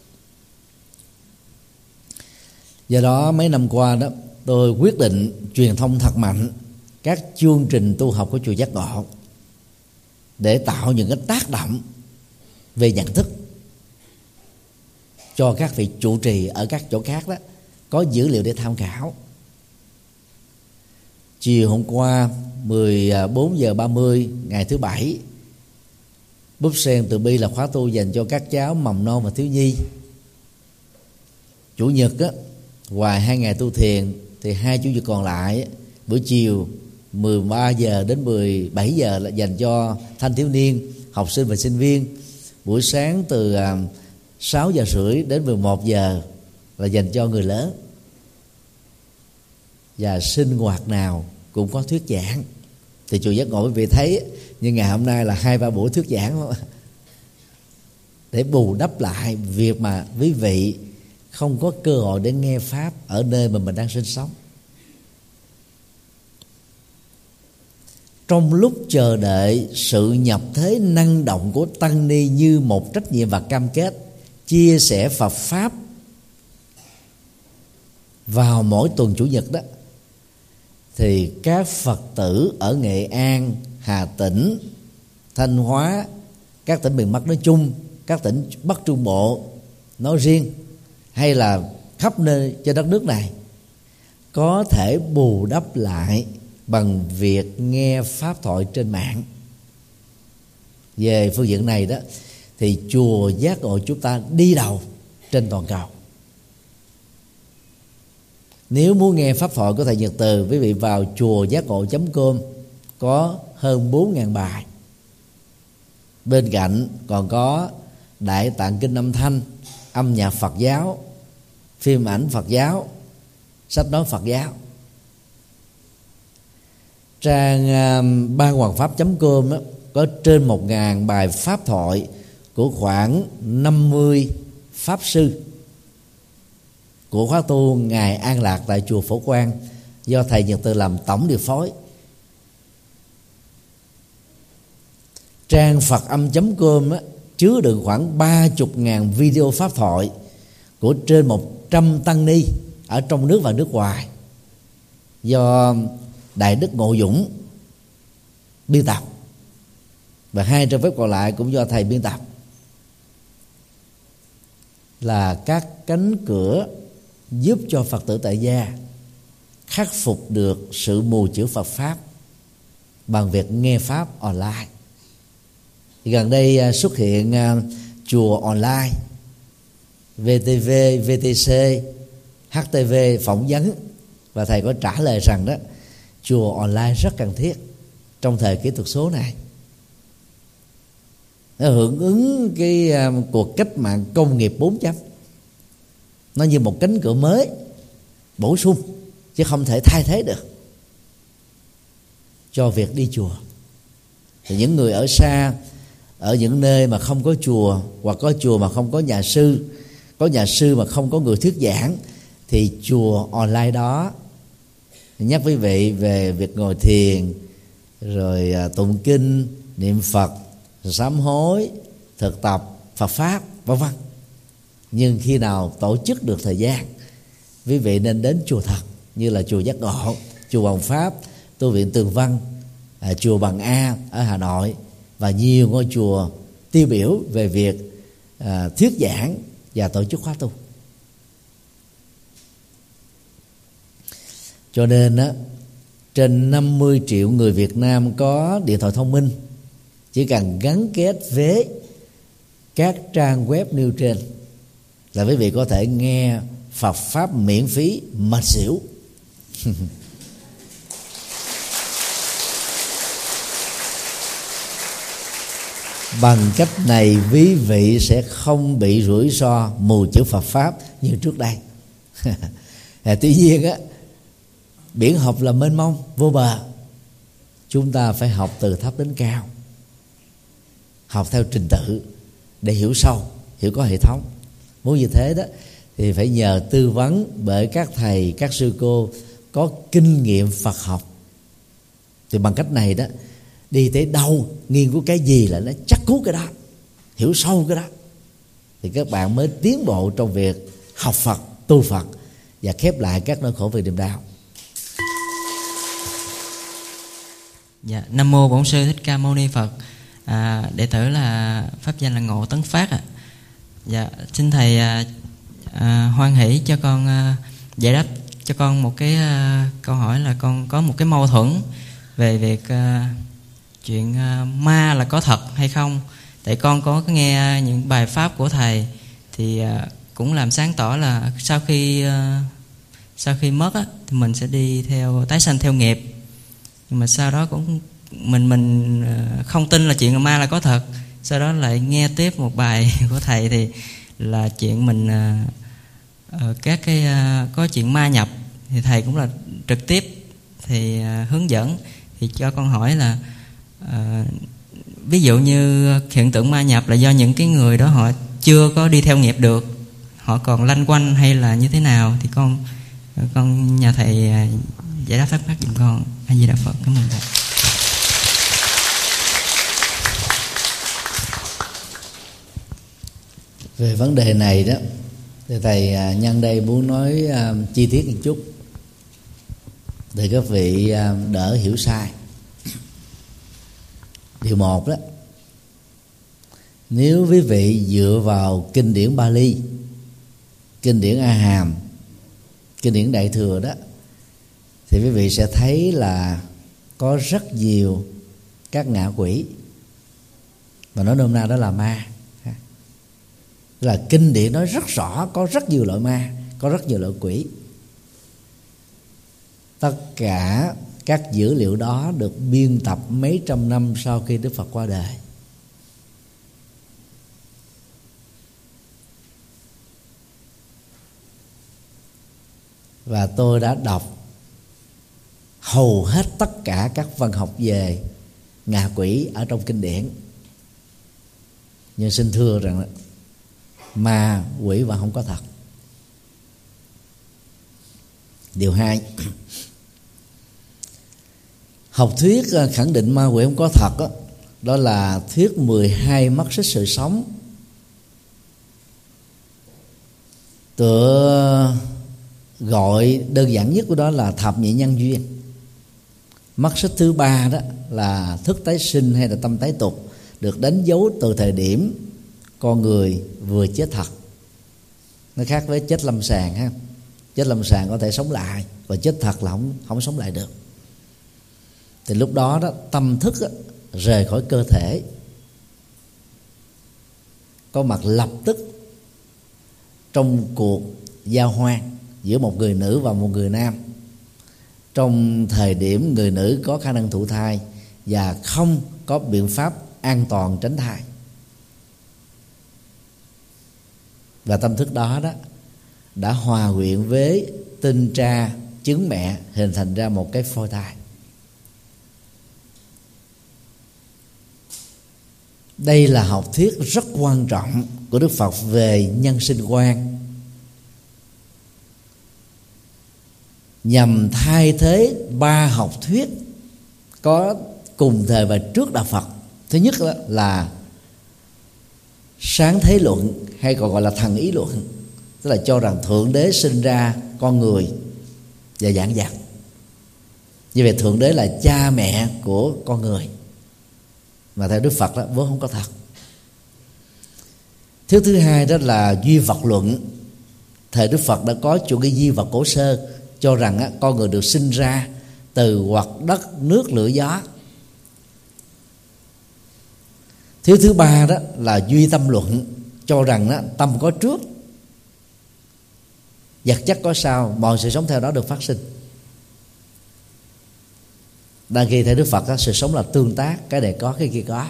S1: Do đó mấy năm qua đó, tôi quyết định truyền thông thật mạnh các chương trình tu học của chùa Giác Ngộ để tạo những cái tác động về nhận thức cho các vị trụ trì ở các chỗ khác đó, có dữ liệu để tham khảo. Chiều hôm qua mười bốn giờ ba mươi ngày thứ bảy, Búp Sen Từ Bi là khóa tu dành cho các cháu mầm non và thiếu nhi. Chủ nhật á, ngoài hai ngày tu thiền thì hai chủ nhật còn lại buổi chiều mười ba giờ đến mười bảy giờ là dành cho thanh thiếu niên, học sinh và sinh viên. Buổi sáng từ sáu giờ rưỡi đến mười một giờ là dành cho người lớn. Và sinh hoạt nào cũng có thuyết giảng. Thì chùa Giác Ngộ quý vị thấy như ngày hôm nay là hai ba buổi thuyết giảng để bù đắp lại việc mà quý vị không có cơ hội để nghe pháp ở nơi mà mình đang sinh sống. Trong lúc chờ đợi sự nhập thế năng động của tăng ni như một trách nhiệm và cam kết chia sẻ Phật pháp vào mỗi tuần Chủ nhật đó, thì các Phật tử ở Nghệ An, Hà Tĩnh, Thanh Hóa, các tỉnh miền Bắc nói chung, các tỉnh Bắc Trung Bộ nói riêng, hay là khắp nơi trên đất nước này, có thể bù đắp lại bằng việc nghe pháp thoại trên mạng. Về phương diện này đó thì chùa Giác Ngộ chúng ta đi đầu trên toàn cầu. Nếu muốn nghe pháp thoại của thầy Nhật Từ, quý vị vào chùa giác ngộ chấm com, có hơn bốn nghìn bài. Bên cạnh còn có Đại Tạng Kinh âm thanh, âm nhạc Phật giáo, phim ảnh Phật giáo, sách nói Phật giáo. Trang uh, ban hoàng pháp chấm com đó, có trên một nghìn bài pháp thoại của khoảng năm mươi pháp sư của khóa tu ngày An Lạc tại chùa Phổ Quang, do thầy Nhật Từ làm tổng điều phối. Trang Phật âm chấm com á, chứa đựng khoảng ba mươi nghìn video pháp thoại của trên một trăm tăng ni ở trong nước và nước ngoài, do Đại Đức Ngộ Dũng biên tập, và hai trang web còn lại cũng do thầy biên tập. Là các cánh cửa giúp cho Phật tử tại gia khắc phục được sự mù chữ Phật pháp bằng việc nghe pháp online. Gần đây xuất hiện chùa online, vê tê vê, vê tê xê, hát tê vê phỏng vấn, và thầy có trả lời rằng đó, chùa online rất cần thiết trong thời kỹ thuật số này. Nó hưởng ứng cái uh, cuộc cách mạng công nghiệp bốn chấm. Nó như một cánh cửa mới bổ sung, chứ không thể thay thế được cho việc đi chùa. Thì những người ở xa, ở những nơi mà không có chùa, hoặc có chùa mà không có nhà sư, có nhà sư mà không có người thuyết giảng, thì chùa online đó nhắc quý vị về việc ngồi thiền, rồi tụng kinh, niệm Phật, sám hối, thực tập Phật pháp, vân vân. Nhưng khi nào tổ chức được thời gian, quý vị nên đến chùa thật, như là chùa Giác Ngộ, chùa Hoàng Pháp, tu viện Tường Văn, à, chùa Bằng A ở Hà Nội và nhiều ngôi chùa tiêu biểu về việc à, thuyết giảng và tổ chức khóa tu. Cho nên á, trên năm mươi triệu người Việt Nam có điện thoại thông minh, chỉ cần gắn kết với các trang web nêu trên là quý vị có thể nghe Phật pháp miễn phí mà xỉu. Bằng cách này quý vị sẽ không bị rủi ro mù chữ Phật pháp như trước đây. Tuy nhiên á, biển học là mênh mông vô bờ, chúng ta phải học từ thấp đến cao, học theo trình tự để hiểu sâu, hiểu có hệ thống. Muốn như thế đó thì phải nhờ tư vấn bởi các thầy, các sư cô có kinh nghiệm Phật học. Thì bằng cách này đó, đi tới đâu, nghiên cứu cái gì là nó chắc cú cái đó, hiểu sâu cái đó, thì các bạn mới tiến bộ trong việc học Phật, tu Phật và khép lại các nỗi khổ về niềm đau.
S7: Dạ, Nam mô Bổn Sư Thích Ca Mâu Ni Phật. À, đệ tử là pháp danh là Ngộ Tấn Phát ạ. À. Dạ, xin thầy à, à, hoan hỷ cho con à, giải đáp cho con một cái à, câu hỏi là con có một cái mâu thuẫn về việc à, chuyện à, ma là có thật hay không. Tại con có nghe những bài pháp của thầy thì à, cũng làm sáng tỏ là sau khi à, sau khi mất á, thì mình sẽ đi theo tái sanh theo nghiệp. Nhưng mà sau đó cũng mình mình không tin là chuyện ma là có thật. Sau đó lại nghe tiếp một bài của thầy thì là chuyện mình uh, các cái uh, có chuyện ma nhập, thì thầy cũng là trực tiếp thì uh, hướng dẫn. Thì cho con hỏi là uh, ví dụ như hiện tượng ma nhập là do những cái người đó họ chưa có đi theo nghiệp được, họ còn lanh quanh hay là như thế nào, thì con con nhà thầy uh, giải đáp thắc mắc giùm con. A Di Đà Phật. Cảm ơn thầy.
S1: Về vấn đề này đó thì thầy nhân đây muốn nói uh, chi tiết một chút để các vị uh, đỡ hiểu sai. Điều một đó, nếu quý vị dựa vào kinh điển Bali, kinh điển A Hàm, kinh điển Đại Thừa đó, thì quý vị sẽ thấy là có rất nhiều các ngạ quỷ, và nói nôm na đó là ma. Là kinh điển nói rất rõ có rất nhiều loại ma, có rất nhiều loại quỷ. Tất cả các dữ liệu đó được biên tập mấy trăm năm sau khi Đức Phật qua đời. Và tôi đã đọc hầu hết tất cả các văn học về ngạ quỷ ở trong kinh điển. Nhưng xin thưa rằng là ma quỷ và không có thật. Điều hai, học thuyết khẳng định ma quỷ không có thật đó, đó là thuyết mười hai mắt xích sự sống. Tựa gọi đơn giản nhất của đó là thập nhị nhân duyên. Mắt xích thứ ba đó là thức tái sinh hay là tâm tái tục, được đánh dấu từ thời điểm con người vừa chết thật. Nó khác với chết lâm sàng ha. Chết lâm sàng có thể sống lại, và chết thật là không, không sống lại được. Thì lúc đó đó tâm thức đó, rời khỏi cơ thể, có mặt lập tức trong cuộc giao hoan giữa một người nữ và một người nam, trong thời điểm người nữ có khả năng thụ thai và không có biện pháp an toàn tránh thai. Và tâm thức đó đó đã hòa quyện với tinh tra trứng mẹ, hình thành ra một cái phôi thai. Đây là học thuyết rất quan trọng của Đức Phật về nhân sinh quan, nhằm thay thế ba học thuyết có cùng thời và trước đạo Phật. Thứ nhất là sáng thế luận, hay còn gọi là thần ý luận, tức là cho rằng Thượng Đế sinh ra con người và giảng dạy. Như vậy Thượng Đế là cha mẹ của con người, mà theo Đức Phật đó vốn không có thật. Thứ thứ hai đó là duy vật luận. Thời Đức Phật đã có chủ nghĩa duy vật cổ sơ, cho rằng á, con người được sinh ra từ hoặc đất, nước, lửa, gió. Thứ thứ ba đó là duy tâm luận, cho rằng đó, tâm có trước, vật chất có sau, mọi sự sống theo đó được phát sinh. Đang khi theo Đức Phật đó, sự sống là tương tác, cái này có, cái kia có.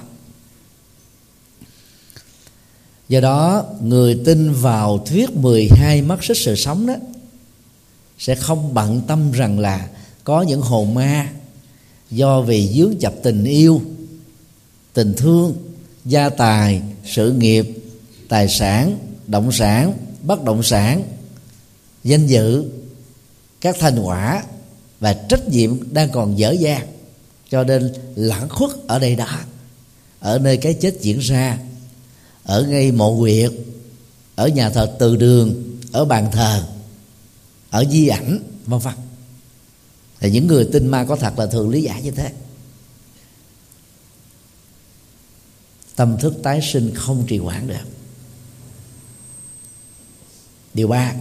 S1: Do đó người tin vào thuyết mười hai mắt xích sự sống đó sẽ không bận tâm rằng là có những hồn ma do vì dướng chập tình yêu, tình thương, gia tài, sự nghiệp, tài sản, động sản, bất động sản, danh dự, các thành quả và trách nhiệm đang còn dở dang, cho nên lãng khuất ở đây đó, ở nơi cái chết diễn ra, ở ngay mộ huyệt, ở nhà thờ từ đường, ở bàn thờ, ở di ảnh, vân vân. Thì những người tin ma có thật là thường lý giải như thế. Tâm thức tái sinh không trì hoãn được. Điều ba,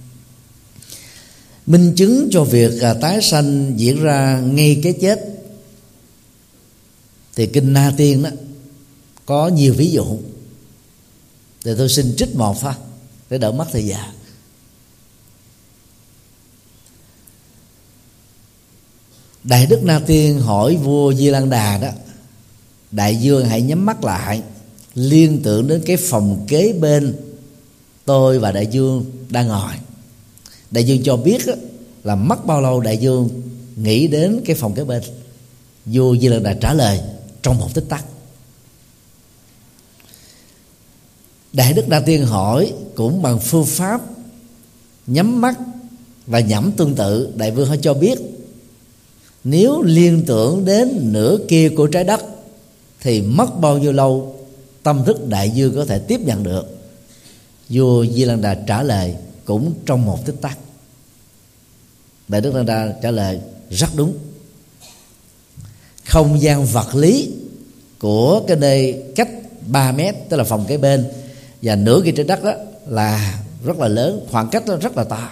S1: minh chứng cho việc tái sanh diễn ra ngay cái chết. Thì kinh Na Tiên đó có nhiều ví dụ, thì tôi xin trích một thôi để đỡ mất thời gian. Đại đức Na Tiên hỏi vua Di Lăng Đà đó: đại vương hãy nhắm mắt lại, liên tưởng đến cái phòng kế bên tôi và đại vương đang ngồi. Đại vương cho biết là mất bao lâu đại vương nghĩ đến cái phòng kế bên. Vua Di Lăng Đà trả lời: trong một tích tắc. Đại đức Na Tiên hỏi cũng bằng phương pháp nhắm mắt và nhẩm tương tự. Đại vương hỏi cho biết nếu liên tưởng đến nửa kia của trái đất thì mất bao nhiêu lâu tâm thức đại vương có thể tiếp nhận được. Vua Di Lăng Đà trả lời cũng trong một tích tắc. Đại đức Lăng Đà trả lời rất đúng. Không gian vật lý của cái nơi cách ba mét, tức là phòng kế bên, và nửa kia trái đất đó là rất là lớn, khoảng cách đó rất là to.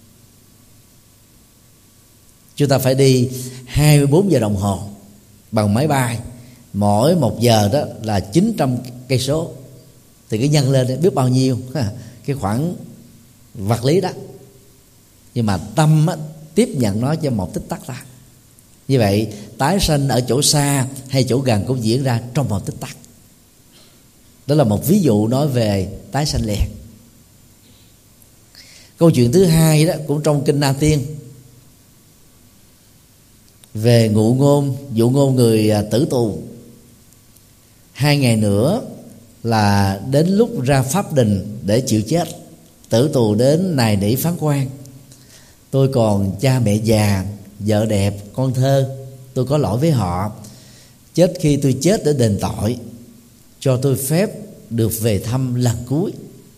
S1: Chúng ta phải đi hai mươi bốn giờ đồng hồ bằng máy bay, mỗi một giờ đó là chín trăm cây số, thì cái nhân lên biết bao nhiêu cái khoảng vật lý đó. Nhưng mà tâm á, tiếp nhận nó cho một tích tắc ra. Như vậy tái sanh ở chỗ xa hay chỗ gần cũng diễn ra trong một tích tắc. Đó là một ví dụ nói về tái sanh liền. Câu chuyện thứ hai đó cũng trong kinh Na Tiên, về ngụ ngôn, dụ ngôn người tử tù. Hai ngày nữa là đến lúc ra pháp đình để chịu chết. Tử tù đến nài nỉ phán quan: tôi còn cha mẹ già, vợ đẹp, con thơ, tôi có lỗi với họ. Chết khi tôi chết để đền tội, cho tôi phép được về thăm lần cuối.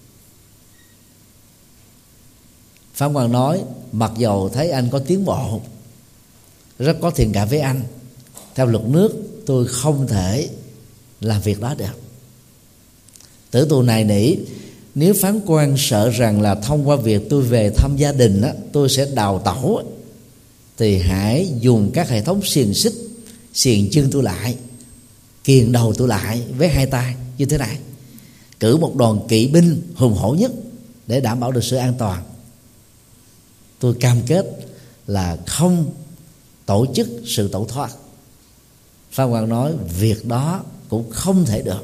S1: Phán quan nói: mặc dầu thấy anh có tiến bộ, rất có thiện cảm với anh, theo luật nước tôi không thể làm việc đó được. Tử tù nài nỉ: nếu phán quan sợ rằng là thông qua việc tôi về thăm gia đình á, tôi sẽ đào tẩu, thì hãy dùng các hệ thống xiềng xích xiềng chân tôi lại, kiềng đầu tôi lại với hai tay như thế này, cử một đoàn kỵ binh hùng hổ nhất để đảm bảo được sự an toàn. Tôi cam kết là không tổ chức sự tẩu thoát. Phan Quang nói việc đó cũng không thể được.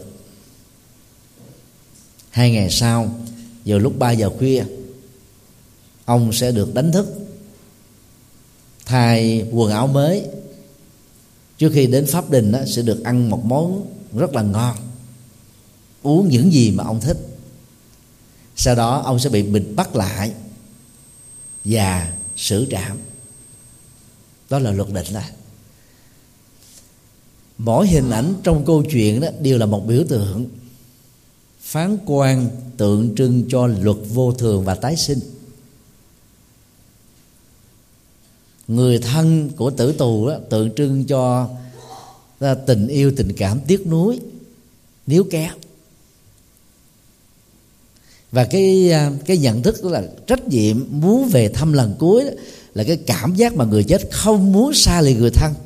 S1: Hai ngày sau, vào lúc ba giờ khuya, ông sẽ được đánh thức, thay quần áo mới. Trước khi đến pháp đình đó, sẽ được ăn một món rất là ngon, uống những gì mà ông thích. Sau đó ông sẽ bị bịt bắt lại và xử trảm. Đó là luật định đó. Mỗi hình ảnh trong câu chuyện đó đều là một biểu tượng. Phán quan tượng trưng cho luật vô thường và tái sinh. Người thân của tử tù đó, tượng trưng cho tình yêu, tình cảm, tiếc nuối, níu kéo. Và cái cái nhận thức đó là trách nhiệm muốn về thăm lần cuối đó, là cái cảm giác mà người chết không muốn xa lìa người thân,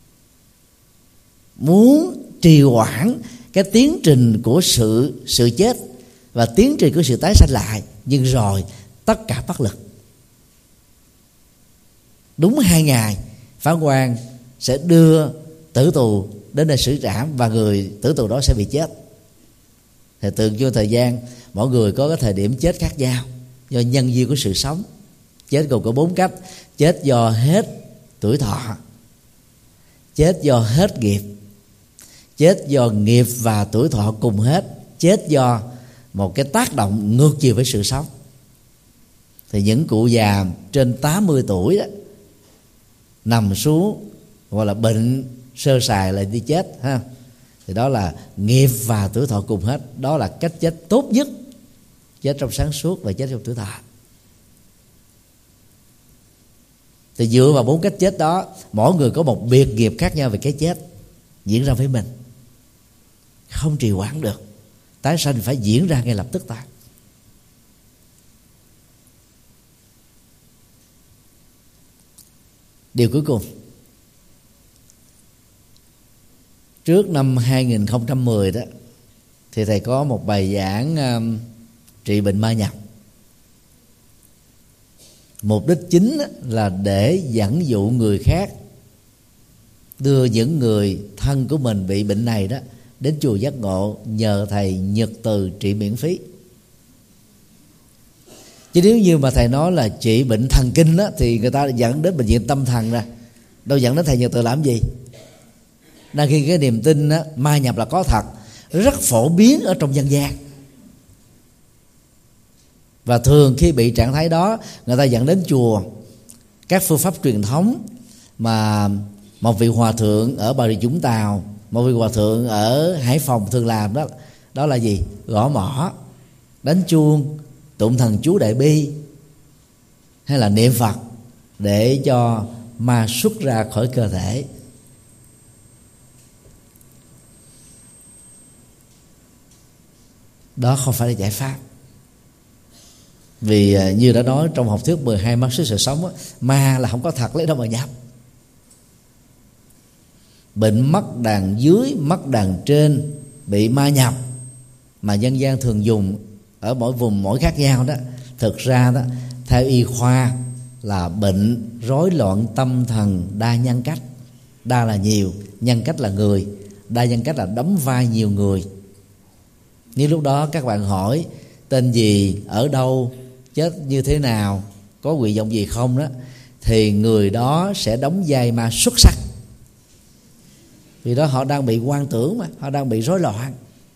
S1: muốn trì hoãn cái tiến trình của sự sự chết và tiến trình của sự tái sanh lại, nhưng rồi tất cả bất lực. Đúng hai ngày, phán quan sẽ đưa tử tù đến nơi xử trảm và người tử tù đó sẽ bị chết. Thì tượng trưng thời gian, mỗi người có cái thời điểm chết khác nhau do nhân duyên của sự sống. Chết gồm có bốn cách: chết do hết tuổi thọ, chết do hết nghiệp, chết do nghiệp và tuổi thọ cùng hết, chết do một cái tác động ngược chiều với sự sống. Thì những cụ già trên tám mươi tuổi đó nằm xuống gọi là bệnh sơ sài lại đi chết ha, thì đó là nghiệp và tuổi thọ cùng hết. Đó là cách chết tốt nhất, chết trong sáng suốt và chết trong tuổi thọ. Thì dựa vào bốn cách chết đó, mỗi người có một biệt nghiệp khác nhau về cái chết diễn ra với mình, không trì hoãn được. Tái sanh phải diễn ra ngay lập tức ta. Điều cuối cùng, trước năm hai không một không đó, thì thầy có một bài giảng um, trị bệnh ma nhập. Mục đích chính là để dẫn dụ người khác, đưa những người thân của mình bị bệnh này đó đến chùa Giác Ngộ nhờ thầy nhật từ trị miễn phí. Chứ nếu như mà thầy nói là trị bệnh thần kinh đó, thì người ta dẫn đến bệnh viện tâm thần ra, đâu dẫn đến thầy nhật từ làm gì. Đang khi cái niềm tin đó, ma nhập là có thật, rất phổ biến ở trong dân gian. Và thường khi bị trạng thái đó, người ta dẫn đến chùa. Các phương pháp truyền thống mà một vị hòa thượng ở Bà Rịa Vũng Tàu, một vị hòa thượng ở Hải Phòng thường làm đó, đó là gì? Gõ mõ, đánh chuông, tụng thần chú Đại Bi, hay là niệm Phật để cho ma xuất ra khỏi cơ thể. Đó không phải là giải pháp. Vì như đã nói trong học thuyết mười hai mắt xích sự sống, ma là không có thật, lấy đâu mà nhập. Bệnh mắt đàn dưới, mắt đàn trên bị ma nhập mà dân gian thường dùng ở mỗi vùng mỗi khác nhau đó, thực ra đó theo y khoa là bệnh rối loạn tâm thần đa nhân cách. Đa là nhiều, nhân cách là người, đa nhân cách là đóng vai nhiều người. Nếu lúc đó các bạn hỏi tên gì, ở đâu, chết như thế nào, có nguyện vọng gì không đó, thì người đó sẽ đóng vai ma xuất sắc. Vì đó họ đang bị quan tưởng mà, họ đang bị rối loạn.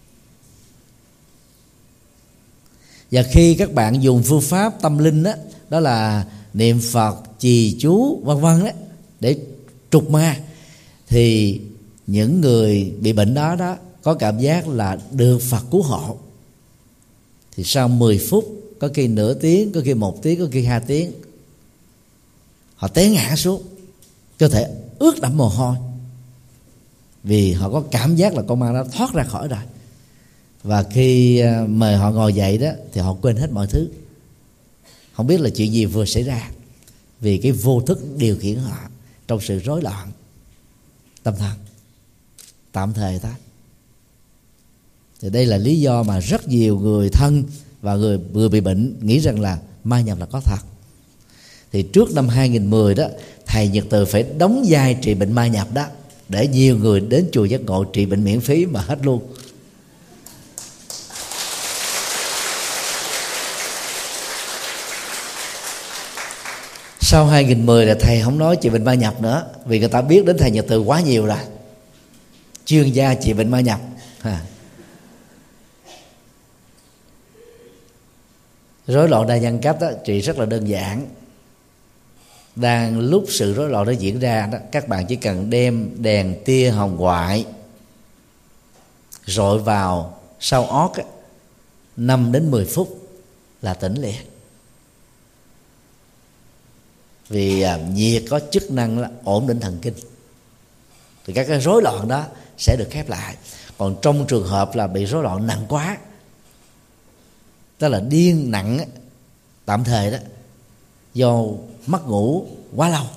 S1: Và khi các bạn dùng phương pháp tâm linh đó, đó là niệm Phật, trì chú vân vân đó, để trục ma, thì những người bị bệnh đó đó có cảm giác là được Phật cứu hộ. Thì sau mười phút, có khi nửa tiếng, có khi một tiếng, có khi hai tiếng, họ té ngã xuống, cơ thể ướt đẫm mồ hôi, vì họ có cảm giác là con ma đó thoát ra khỏi rồi. Và khi mời họ ngồi dậy đó, thì họ quên hết mọi thứ, không biết là chuyện gì vừa xảy ra, vì cái vô thức điều khiển họ trong sự rối loạn tâm thần tạm thời thôi. Thì đây là lý do mà rất nhiều người thân và người vừa bị bệnh nghĩ rằng là ma nhập là có thật. Thì trước năm hai không một không đó, thầy Nhật Từ phải đóng vai trị bệnh ma nhập đó, để nhiều người đến chùa Giác Ngộ trị bệnh miễn phí mà hết luôn. Sau hai không một không là thầy không nói trị bệnh ma nhập nữa, vì người ta biết đến thầy Nhật Từ quá nhiều rồi, chuyên gia trị bệnh ma nhập. Ha. Rối loạn đa nhân cách đó, trị rất là đơn giản. đang lúc sự rối loạn đó diễn ra đó, các bạn chỉ cần đem đèn tia hồng ngoại rọi vào sau ót năm đến mười phút là tỉnh liền. Vì à, nhiệt có chức năng là ổn định thần kinh, thì các cái rối loạn đó sẽ được khép lại. Còn trong trường hợp là bị rối loạn nặng quá, tức là điên nặng tạm thời đó, do mất ngủ quá lâu,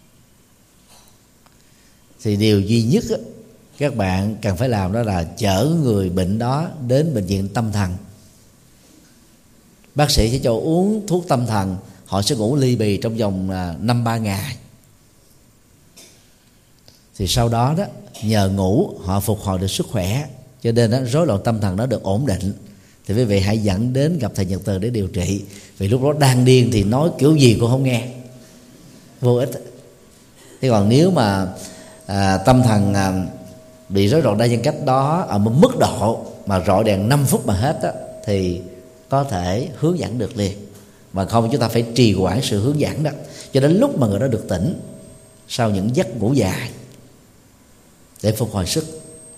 S1: thì điều duy nhất á, các bạn cần phải làm đó là chở người bệnh đó đến bệnh viện tâm thần. Bác sĩ sẽ cho uống thuốc tâm thần, họ sẽ ngủ ly bì trong vòng năm ba ngày. Thì sau đó đó nhờ ngủ họ phục hồi được sức khỏe, cho nên đó, rối loạn tâm thần nó được ổn định. Thì quý vị hãy dẫn đến gặp thầy Nhật Từ để điều trị. Vì lúc đó đang điên thì nói kiểu gì cũng không nghe, vô ích. Thế còn nếu mà à, tâm thần à, bị rối loạn đa nhân cách đó ở một mức độ mà rọi đèn năm phút mà hết đó, thì có thể hướng dẫn được liền. Mà không chúng ta phải trì hoãn sự hướng dẫn đó cho đến lúc mà người đó được tỉnh sau những giấc ngủ dài để phục hồi sức.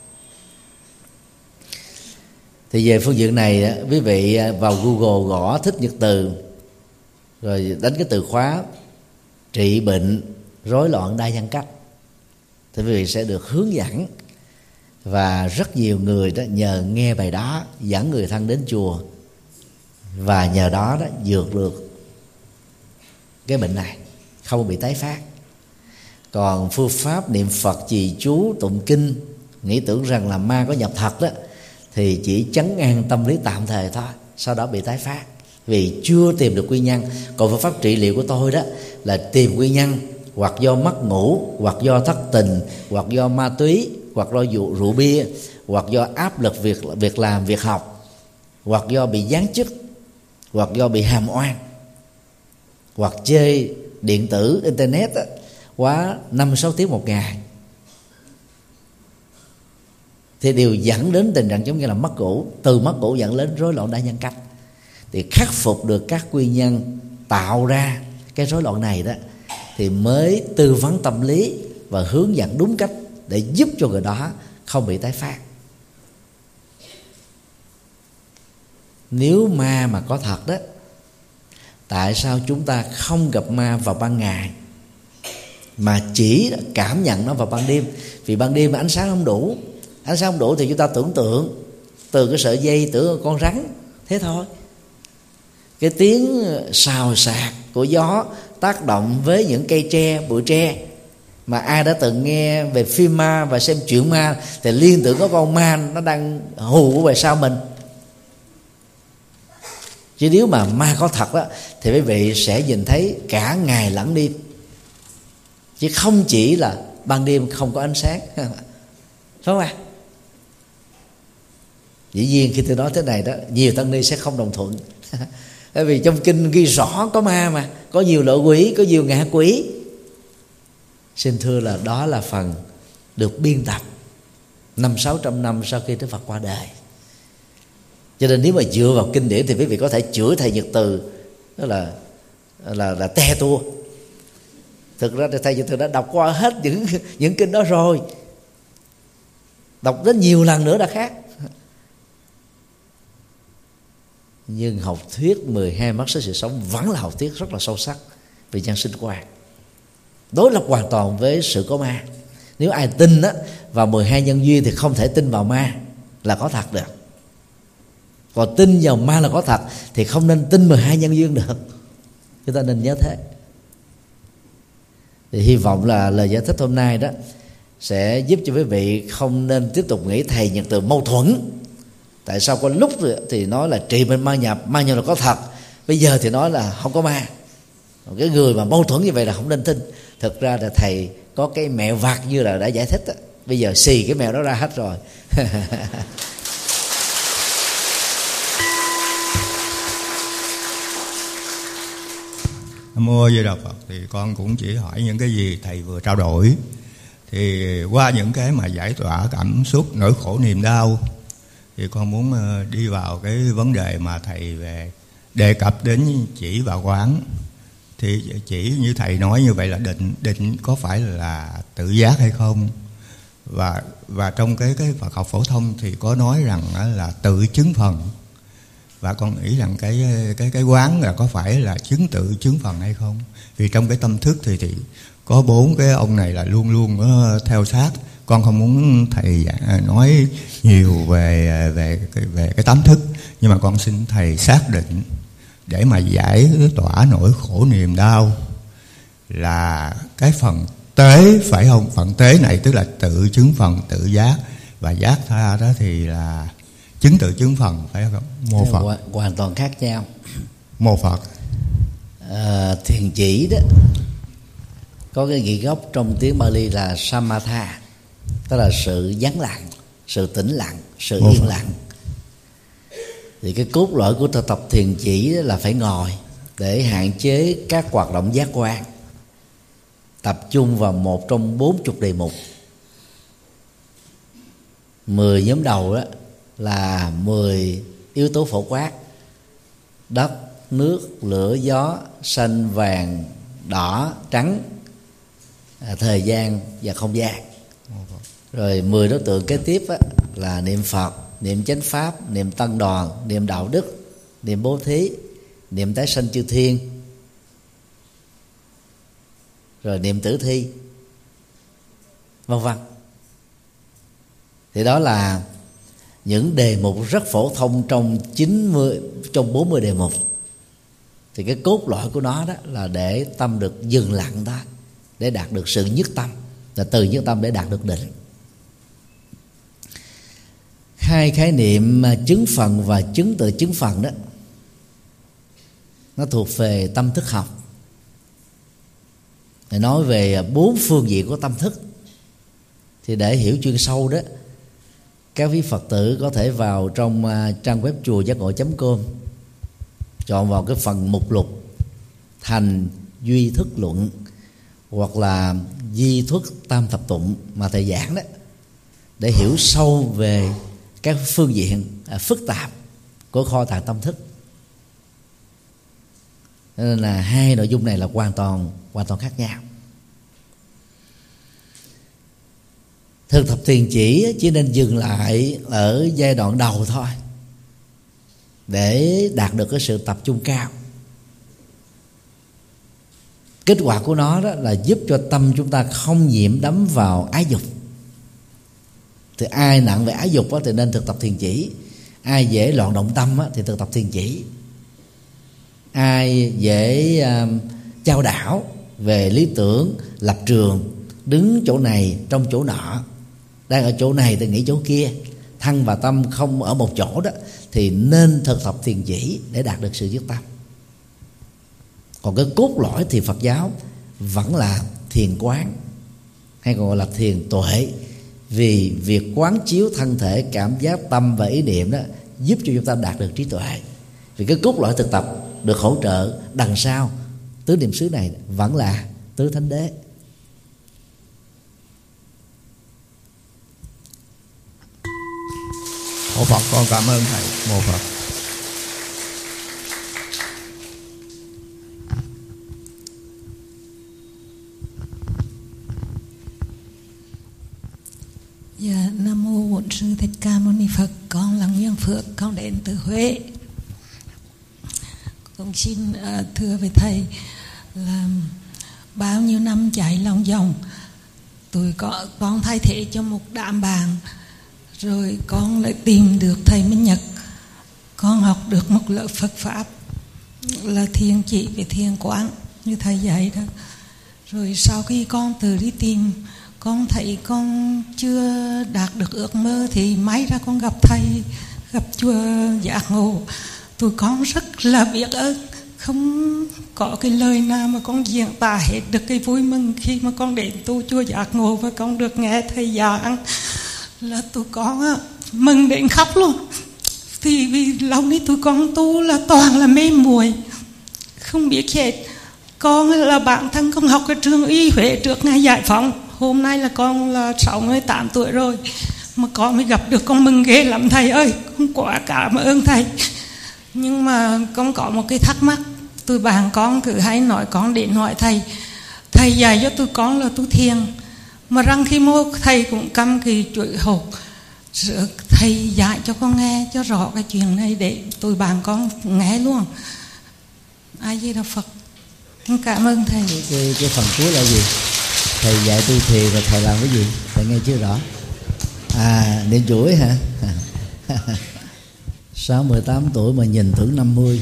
S1: Thì về phương diện này quý vị vào Google gõ Thích Nhật Từ rồi đánh cái từ khóa trị bệnh rối loạn đa nhân cách, thì quý vị sẽ được hướng dẫn. Và rất nhiều người đó nhờ nghe bài đó dẫn người thân đến chùa, và nhờ đó đó vượt được cái bệnh này, không bị tái phát. Còn phương pháp niệm Phật, trì chú, tụng kinh, nghĩ tưởng rằng là ma có nhập thật đó, thì chỉ trấn an tâm lý tạm thời thôi, sau đó bị tái phát vì chưa tìm được nguyên nhân. Còn phương pháp trị liệu của tôi đó là tìm nguyên nhân, hoặc do mất ngủ, hoặc do thất tình, hoặc do ma túy, hoặc do rượu, rượu bia, hoặc do áp lực việc việc làm, việc học, hoặc do bị giáng chức, hoặc do bị hàm oan, hoặc chơi điện tử internet đó, quá năm sáu tiếng một ngày, thì đều dẫn đến tình trạng giống như là mất ngủ. Từ mất ngủ dẫn đến rối loạn đa nhân cách. Thì khắc phục được các nguyên nhân tạo ra cái rối loạn này đó, thì mới tư vấn tâm lý và hướng dẫn đúng cách để giúp cho người đó không bị tái phát. Nếu ma mà có thật đó, tại sao chúng ta không gặp ma vào ban ngày mà chỉ cảm nhận nó vào ban đêm? Vì ban đêm mà ánh sáng không đủ, ánh sáng không đủ thì chúng ta tưởng tượng từ cái sợi dây tưởng con rắn, thế thôi. Cái tiếng xào xạc của gió tác động với những cây tre, bụi tre, mà ai đã từng nghe về phim ma và xem chuyện ma thì liên tưởng có con ma nó đang hù về sau mình. Chứ nếu mà ma có thật đó, thì quý vị sẽ nhìn thấy cả ngày lẫn đêm, chứ không chỉ là ban đêm không có ánh sáng. Phải không ạ? À? Dĩ nhiên khi tôi nói thế này đó, nhiều tăng ni sẽ không đồng thuận. Bởi vì trong kinh ghi rõ có ma mà, có nhiều lợi quỷ, có nhiều ngạ quỷ. Xin thưa là đó là phần được biên tập năm sáu trăm năm sau khi Đức Phật qua đời. Cho nên nếu mà dựa vào kinh điển thì quý vị có thể chửi thầy Nhật Từ đó là là là te tua. Thực ra thì thầy Nhật Từ đã đọc qua hết những những kinh đó rồi, đọc đến nhiều lần nữa đã khác. Nhưng học thuyết mười hai mắt xích sự sống vẫn là học thuyết rất là sâu sắc về nhân sinh quan, đối lập hoàn toàn với sự có ma. Nếu ai tin á, vào mười hai nhân duyên thì không thể tin vào ma là có thật được. Còn tin vào ma là có thật thì không nên tin mười hai nhân duyên được. Chúng ta nên nhớ thế. Thì hy vọng là lời giải thích hôm nay đó sẽ giúp cho quý vị không nên tiếp tục nghĩ thầy Nhật Từ mâu thuẫn. Tại sao có lúc thì nói là trị bệnh ma nhập, ma nhập là có thật, bây giờ thì nói là không có ma. Cái người mà mâu thuẫn như vậy là không nên tin. Thực ra là thầy có cái mẹo vặt như là đã giải thích đó. Bây giờ xì cái mẹo đó ra hết rồi.
S8: Nam mô A Di Đà Phật. Thì con cũng chỉ hỏi những cái gì thầy vừa trao đổi. Thì qua những cái mà giải tỏa cảm xúc, nỗi khổ, niềm đau, thì con muốn đi vào cái vấn đề mà thầy về đề cập đến chỉ và quán. Thì chỉ như thầy nói như vậy là định định có phải là tự giác hay không? Và và trong cái cái Phật học phổ thông thì có nói rằng là tự chứng phần. Và con nghĩ rằng cái cái cái quán là có phải là chứng tự chứng phần hay không? Vì trong cái tâm thức thì thì có bốn cái ông này là luôn luôn theo sát. Con không muốn thầy nói nhiều về về về cái tám thức, nhưng mà con xin thầy xác định để mà giải tỏa nỗi khổ niềm đau là cái phần tế, phải không? Phần tế này tức là tự chứng phần, tự giác, và giác tha đó thì là chứng tự chứng phần, phải không? Mô Phật
S1: hoàn, hoàn toàn khác nhau.
S8: Mô Phật.
S1: À, thiền chỉ đó có cái nghĩa gốc trong tiếng Bali là samatha, tức là sự vắng lặng, sự tĩnh lặng, sự
S8: Mô
S1: yên
S8: Phật.
S1: lặng. Thì cái cốt lõi của thực tập thiền chỉ là phải ngồi để hạn chế các hoạt động giác quan, tập trung vào một trong bốn chục đề mục. Mười nhóm đầu đó là mười yếu tố phổ quát: đất, nước, lửa, gió, xanh, vàng, đỏ, trắng, thời gian và không gian. Rồi mười đối tượng kế tiếp á, là niệm Phật, niệm chánh pháp, niệm tăng đoàn, niệm đạo đức, niệm bố thí, niệm tái sanh chư thiên, rồi niệm tử thi, vân vân. Thì đó là những đề mục rất phổ thông trong chín mươi trong bốn mươi đề mục. Thì cái cốt lõi của nó đó là để tâm được dừng lặng đó, để đạt được sự nhất tâm, và từ nhất tâm để đạt được định. Hai khái niệm chứng phần và chứng tự chứng phần đó, nó thuộc về tâm thức học. Để nói về bốn phương diện của tâm thức, thì để hiểu chuyên sâu đó, các quý Phật tử có thể vào trong trang web chùa giác ngộ chấm com, chọn vào cái phần mục lục Thành Duy Thức Luận hoặc là Di Thuất Tam Thập Tụng mà thầy giảng đó, để hiểu sâu về các phương diện phức tạp của kho tàng tâm thức. Nên là hai nội dung này là hoàn toàn hoàn toàn khác nhau. Thực tập thiền chỉ chỉ nên dừng lại ở giai đoạn đầu thôi, để đạt được cái sự tập trung cao. Kết quả của nó đó là giúp cho tâm chúng ta không nhiễm đắm vào ái dục. Thì ai nặng về ái dục đó, thì nên thực tập thiền chỉ. Ai dễ loạn động tâm đó, thì thực tập thiền chỉ. Ai dễ uh, chao đảo về lý tưởng, lập trường, đứng chỗ này trong chỗ nọ, đang ở chỗ này thì nghĩ chỗ kia, thân và tâm không ở một chỗ đó, thì nên thực tập thiền chỉ để đạt được sự dứt tâm. Còn cái cốt lõi thì Phật giáo vẫn là thiền quán, hay còn gọi là thiền tuệ. Vì việc quán chiếu thân thể, cảm giác, tâm và ý niệm đó giúp cho chúng ta đạt được trí tuệ. Vì cái cốt lõi thực tập được hỗ trợ đằng sau tứ niệm xứ này vẫn là tứ thánh đế.
S8: Mô Phật, con cảm ơn thầy. Mô Phật.
S9: Dạ, Nam mô Bổn Sư Thích Ca Mâu Ni Phật. Con là Nguyên Phước, con đến từ Huế. Con xin uh, thưa với thầy là bao nhiêu năm chạy lòng vòng, tôi có con thay thế cho một đám bạn, rồi con lại tìm được thầy Minh Nhật. Con học được một lớp Phật pháp là thiền chỉ về thiền quán như thầy dạy đó. Rồi sau khi con tự đi tìm, con thấy con chưa đạt được ước mơ, thì may ra con gặp thầy, gặp chùa Giác Ngộ. Tụi con rất là biết ơn, không có cái lời nào mà con diễn tả hết được cái vui mừng khi mà con đến tu chùa Giác Ngộ và con được nghe thầy giảng. Là tụi con á, mừng đến khóc luôn. Thì vì lâu nay tụi con tu là toàn là mê muội, không biết hết. Con là bản thân con học ở trường y Huế trước ngày giải phóng. Hôm nay là con là sáu mươi tám tuổi rồi, mà con mới gặp được, con mừng ghê lắm thầy ơi. Con quá cảm ơn thầy. Nhưng mà con có một cái thắc mắc Tôi bạn con cứ hay nói con đến hỏi thầy, thầy dạy cho tôi con là tu thiền, mà rằng khi mô thầy cũng cầm cái chuỗi hộp, thầy dạy cho con nghe cho rõ cái chuyện này để tôi bạn con nghe luôn. A Di Đà Phật. Cảm ơn thầy.
S1: Cái, cái, cái phần cuối là gì? Thầy dạy tu thiền rồi thầy làm cái gì? Thầy nghe chưa rõ. À, niệm chuỗi hả? sáu mươi tám tuổi mà nhìn tưởng năm mươi.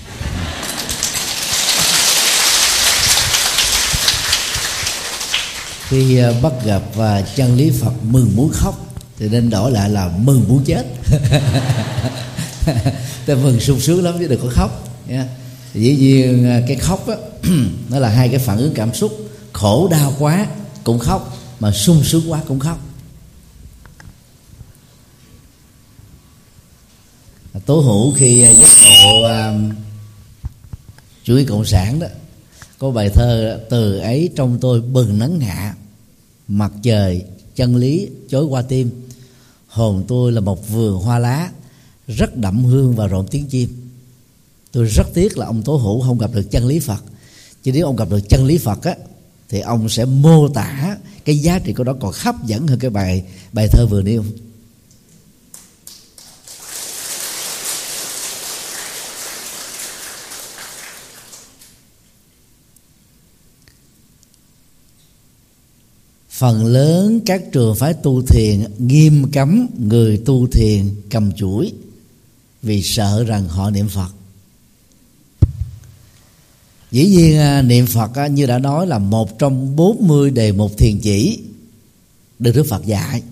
S1: Khi bắt gặp và chân lý Phật mừng muốn khóc thì nên đổi lại là mừng muốn chết. Ta mừng sung sướng lắm chứ đừng có khóc nha. Dĩ nhiên cái khóc á, nó là hai cái phản ứng cảm xúc. Khổ đau quá cũng khóc, mà sung sướng quá cũng khóc. Tố Hữu khi giác ngộ uh, chủ nghĩa cộng sản đó, có bài thơ: từ ấy trong tôi bừng nắng hạ, mặt trời chân lý chói qua tim, hồn tôi là một vườn hoa lá, rất đậm hương và rộn tiếng chim. Tôi rất tiếc là ông Tố Hữu không gặp được chân lý Phật, chứ nếu ông gặp được chân lý Phật á, thì ông sẽ mô tả cái giá trị của nó còn hấp dẫn hơn cái bài bài thơ vừa nêu. Phần lớn các trường phái tu thiền nghiêm cấm người tu thiền cầm chuỗi vì sợ rằng họ niệm Phật. Dĩ nhiên niệm Phật như đã nói là một trong bốn mươi đề mục thiền chỉ được Đức Phật dạy.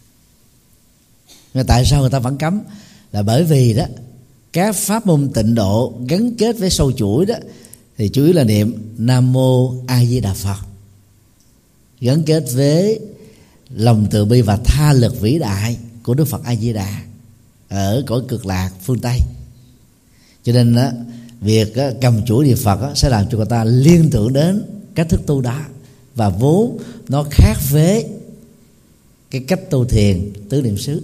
S1: Nhưng tại sao người ta vẫn cấm? Là bởi vì đó, các pháp môn tịnh độ gắn kết với sâu chuỗi đó thì chủ yếu là niệm Nam Mô A Di Đà Phật, gắn kết với lòng từ bi và tha lực vĩ đại của Đức Phật A Di Đà ở cõi cực lạc phương Tây. Cho nên đó, việc cầm chuỗi niệm Phật sẽ làm cho người ta liên tưởng đến cách thức tu đó, và vốn nó khác với cái cách tu thiền tứ niệm xứ.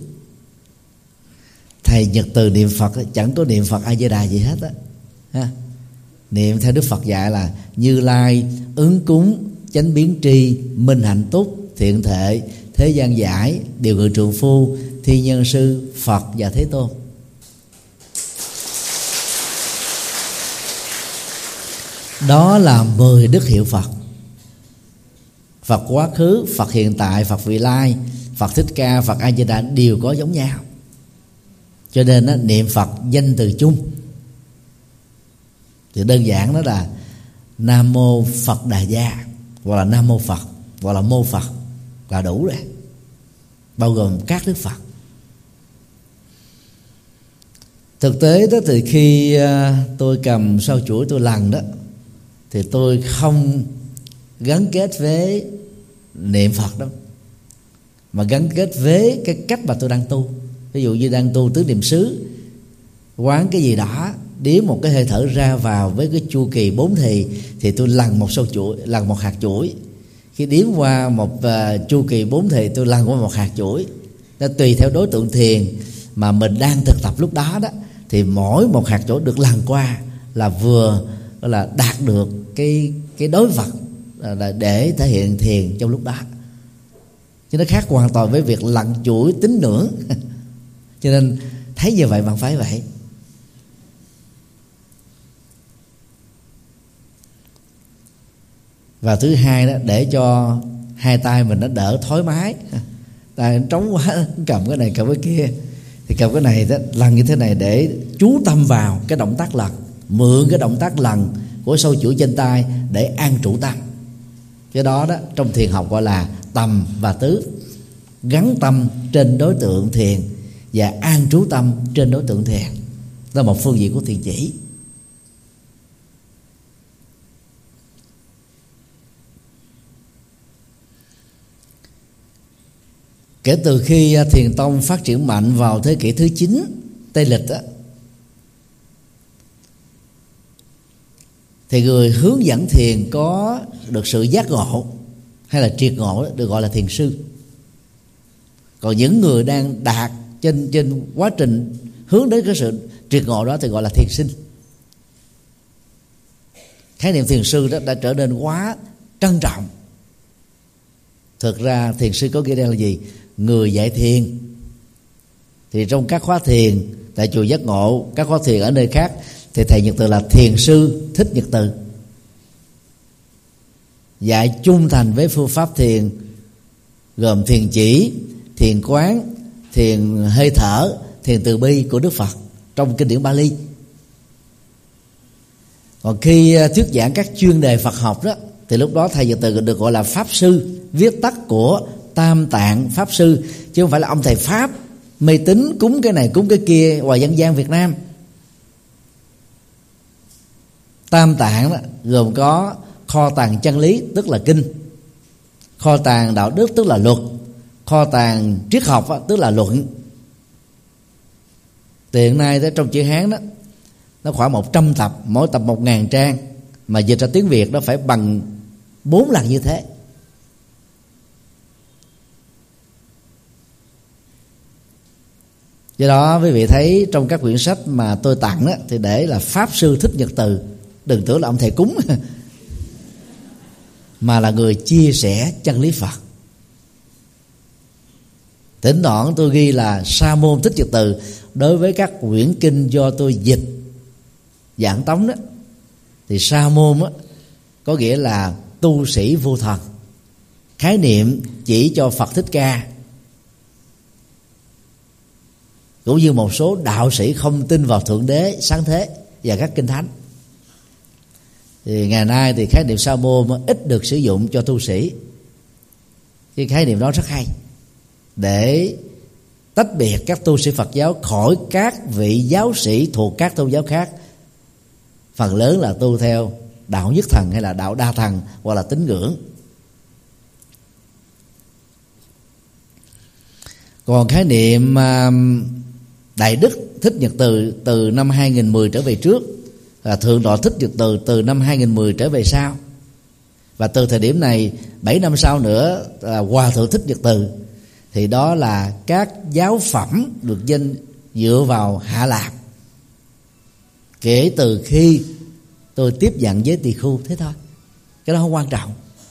S1: Thầy Nhật Từ niệm Phật chẳng có niệm Phật A Di Đà gì hết á. Niệm theo Đức Phật dạy là Như Lai, ứng cúng, chánh biến tri, minh hạnh túc, thiện thệ, thế gian giải, điều ngự trượng phu, thi nhân sư, Phật và Thế Tôn. Đó là mười đức hiệu Phật. Phật quá khứ, Phật hiện tại, Phật vị lai, Phật Thích Ca, Phật A Di Đà đều có giống nhau. Cho nên đó, niệm Phật danh từ chung thì đơn giản đó là Nam Mô Phật Đà Gia, hoặc là Nam Mô Phật, hoặc là Mô Phật là đủ rồi, bao gồm các đức Phật. Thực tế đó thì khi tôi cầm sao chuỗi tôi lần đó thì tôi không gắn kết với niệm Phật đâu, mà gắn kết với cái cách mà tôi đang tu. Ví dụ như đang tu tứ niệm xứ, quán cái gì đó, đếm một cái hơi thở ra vào với cái chu kỳ bốn thì thì tôi lần một sao chuỗi, lần một hạt chuỗi. Khi đếm qua một uh, chu kỳ bốn thì tôi lần qua một hạt chuỗi. Nó tùy theo đối tượng thiền mà mình đang thực tập lúc đó đó, thì mỗi một hạt chuỗi được lần qua là vừa là đạt được cái cái đối vật là để thể hiện thiền trong lúc đó. Chứ nó khác hoàn toàn với việc lặn chuỗi tín ngưỡng. Cho nên thấy như vậy bạn phải vậy. Và thứ hai đó, để cho hai tay mình nó đỡ thoải mái, tay trống quá cầm cái này cầm cái kia, thì cầm cái này đó, lần như thế này để chú tâm vào cái động tác lần, mượn cái động tác lần của sâu chuỗi trên tay để an trụ tâm. Cái đó đó trong thiền học gọi là tầm và tứ, gắn tâm trên đối tượng thiền và an trú tâm trên đối tượng thiền. Đó là một phương diện của thiền chỉ. Kể từ khi thiền tông phát triển mạnh vào thế kỷ thứ chín Tây lịch đó, thì người hướng dẫn thiền có được sự giác ngộ hay là triệt ngộ đó, được gọi là thiền sư. Còn những người đang đạt trên trên quá trình hướng đến cái sự triệt ngộ đó thì gọi là thiền sinh. khái niệm thiền sư đó đã trở nên quá trân trọng. Thực ra thiền sư có nghĩa là gì? Người dạy thiền. Thì trong các khóa thiền tại chùa Giác Ngộ, các khóa thiền ở nơi khác, thì thầy Nhật Từ là thiền sư Thích Nhật Từ, dạy chung thành với phương pháp thiền gồm thiền chỉ, thiền quán, thiền hơi thở, thiền từ bi của Đức Phật trong kinh điển Bali. Còn khi thuyết giảng các chuyên đề Phật học đó, thì lúc đó thầy Nhật Từ được gọi là pháp sư, viết tắt của Tam Tạng Pháp Sư, chứ không phải là ông thầy Pháp mê tín cúng cái này cúng cái kia ngoài dân gian Việt Nam. Tam Tạng đó gồm có kho tàng chân lý tức là kinh, kho tàng đạo đức tức là luật, kho tàng triết học đó, tức là luận. Hiện nay đó, trong chữ Hán đó nó khoảng một trăm tập, mỗi tập một ngàn trang, mà dịch ra tiếng Việt nó phải bằng bốn lần như thế. Do đó quý vị thấy trong các quyển sách mà tôi tặng đó, thì để là Pháp Sư Thích Nhật Từ, đừng tưởng là ông thầy cúng mà là người chia sẻ chân lý Phật. Thỉnh thoảng tôi ghi là Sa môn Thích Nhật Từ đối với các quyển kinh do tôi dịch giảng tống đó, thì Sa môn đó, có nghĩa là tu sĩ vô thần, khái niệm chỉ cho Phật Thích Ca, cũng như một số đạo sĩ không tin vào Thượng Đế sáng thế và các kinh thánh. Thì ngày nay thì khái niệm Sa môn ít được sử dụng cho tu sĩ. Cái khái niệm đó rất hay để tách biệt các tu sĩ Phật giáo khỏi các vị giáo sĩ thuộc các tôn giáo khác, phần lớn là tu theo đạo nhất thần hay là đạo đa thần hoặc là tín ngưỡng. Còn khái niệm Đại Đức Thích Nhật Từ từ năm hai nghìn mười trở về trước, là Thượng tọa Thích Nhật Từ từ năm hai nghìn mười trở về sau, và từ thời điểm này bảy năm sau nữa là Hòa Thượng Thích Nhật Từ, thì đó là các giáo phẩm được danh dựa vào Hạ Lạp kể từ khi tôi tiếp nhận với tỳ khu. Thế thôi, cái đó không quan trọng.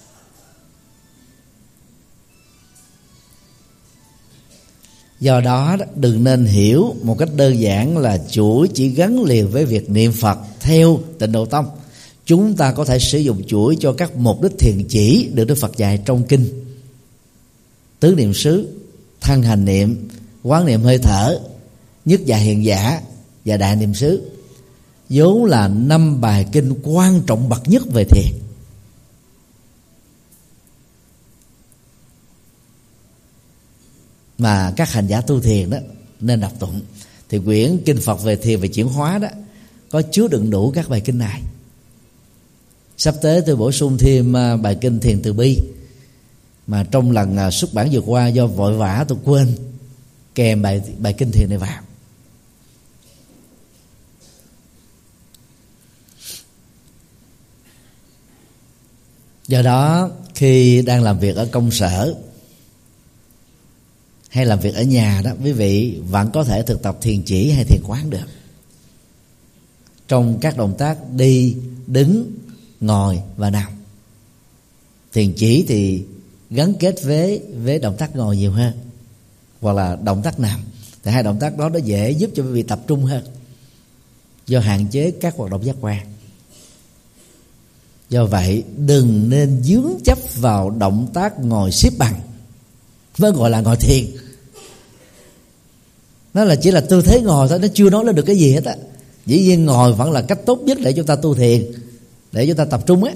S1: Do đó đừng nên hiểu một cách đơn giản là chuỗi chỉ gắn liền với việc niệm Phật theo Tịnh Độ Tông. Chúng ta có thể sử dụng chuỗi cho các mục đích thiền chỉ được Đức Phật dạy trong kinh: tứ niệm xứ, thân hành niệm, quán niệm hơi thở, nhất giả hiện giả và đại niệm xứ, vốn là năm bài kinh quan trọng bậc nhất về thiền. Mà các hành giả tu thiền đó nên đọc tụng. Thì quyển kinh Phật về thiền và chuyển hóa đó có chứa đựng đủ các bài kinh này. Sắp tới tôi bổ sung thêm bài kinh Thiền Từ Bi, mà trong lần xuất bản vừa qua do vội vã tôi quên kèm bài bài kinh thiền này vào. Do đó khi đang làm việc ở công sở hay làm việc ở nhà đó, quý vị vẫn có thể thực tập thiền chỉ hay thiền quán được. Trong các động tác đi, đứng, ngồi và nằm. Thiền chỉ thì gắn kết với với động tác ngồi nhiều hơn, hoặc là động tác nằm. Thì hai động tác đó nó dễ giúp cho quý vị tập trung hơn, do hạn chế các hoạt động giác quan. Do vậy đừng nên dướng chấp vào động tác ngồi xếp bằng mới gọi là ngồi thiền. Nó là chỉ là tư thế ngồi thôi, nó chưa nói lên được cái gì hết á. Dĩ nhiên ngồi vẫn là cách tốt nhất để chúng ta tu thiền, để chúng ta tập trung á.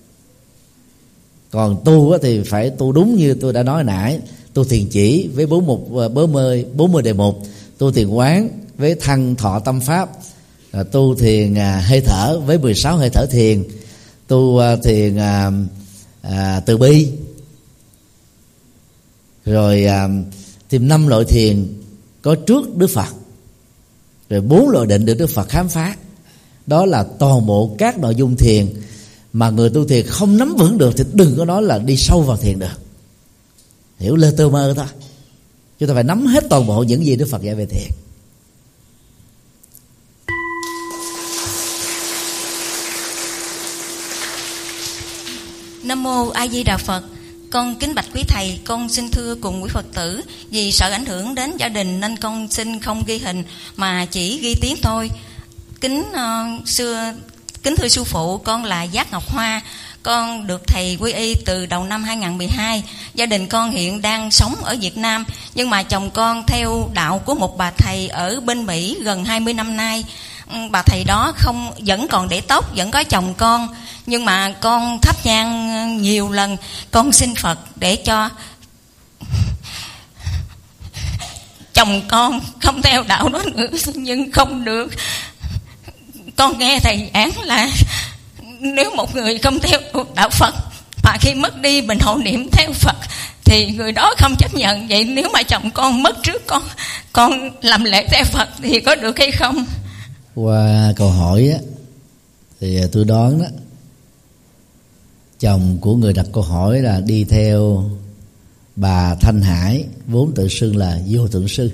S1: Còn tu á thì phải tu đúng như tôi đã nói nãy: tu thiền chỉ với bốn mục bốn mươi bốn mươi đề mục, tu thiền quán với thân thọ tâm pháp, tu thiền à, hơi thở với mười sáu hơi thở thiền, tu à, thiền à, à, từ bi, rồi à, tìm năm loại thiền có trước Đức Phật, rồi bốn loại định được Đức Phật khám phá. Đó là toàn bộ các nội dung thiền mà người tu thiền không nắm vững được thì đừng có nói là đi sâu vào thiền được. Hiểu lơ tơ mơ thôi. Chúng ta phải nắm hết toàn bộ những gì Đức Phật dạy về thiền.
S10: Nam mô A Di Đà Phật. Con kính bạch quý thầy, con xin thưa cùng quý Phật tử, vì sợ ảnh hưởng đến gia đình nên con xin không ghi hình mà chỉ ghi tiếng thôi. Kính uh, xưa kính thưa sư phụ, con là Giác Ngọc Hoa. Con được thầy quy y từ đầu năm hai không một hai. Gia đình con hiện đang sống ở Việt Nam, nhưng mà chồng con theo đạo của một bà thầy ở bên Mỹ gần hai mươi năm nay. Bà thầy đó không vẫn còn để tóc, vẫn có chồng con, nhưng mà con thắp nhang nhiều lần. Con xin Phật để cho chồng con không theo đạo đó nữa, nhưng không được. Con nghe thầy giảng là nếu một người không theo đạo Phật mà khi mất đi mình hộ niệm theo Phật thì người đó không chấp nhận. Vậy nếu mà chồng con mất trước con con làm lễ theo Phật thì có được hay không?
S1: Qua câu hỏi á, thì tôi đoán đó, chồng của người đặt câu hỏi là đi theo bà Thanh Hải, vốn tự xưng là Vô Thượng Sư.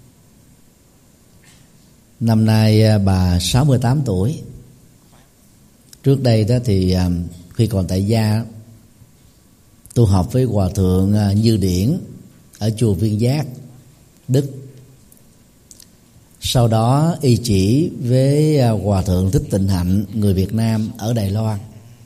S1: Năm nay bà sáu mươi tám tuổi. Trước đây đó thì khi còn tại gia, tôi học với Hòa Thượng Như Điển ở chùa Viên Giác, Đức. Sau đó y chỉ với Hòa Thượng Thích Tịnh Hạnh, người Việt Nam ở Đài Loan.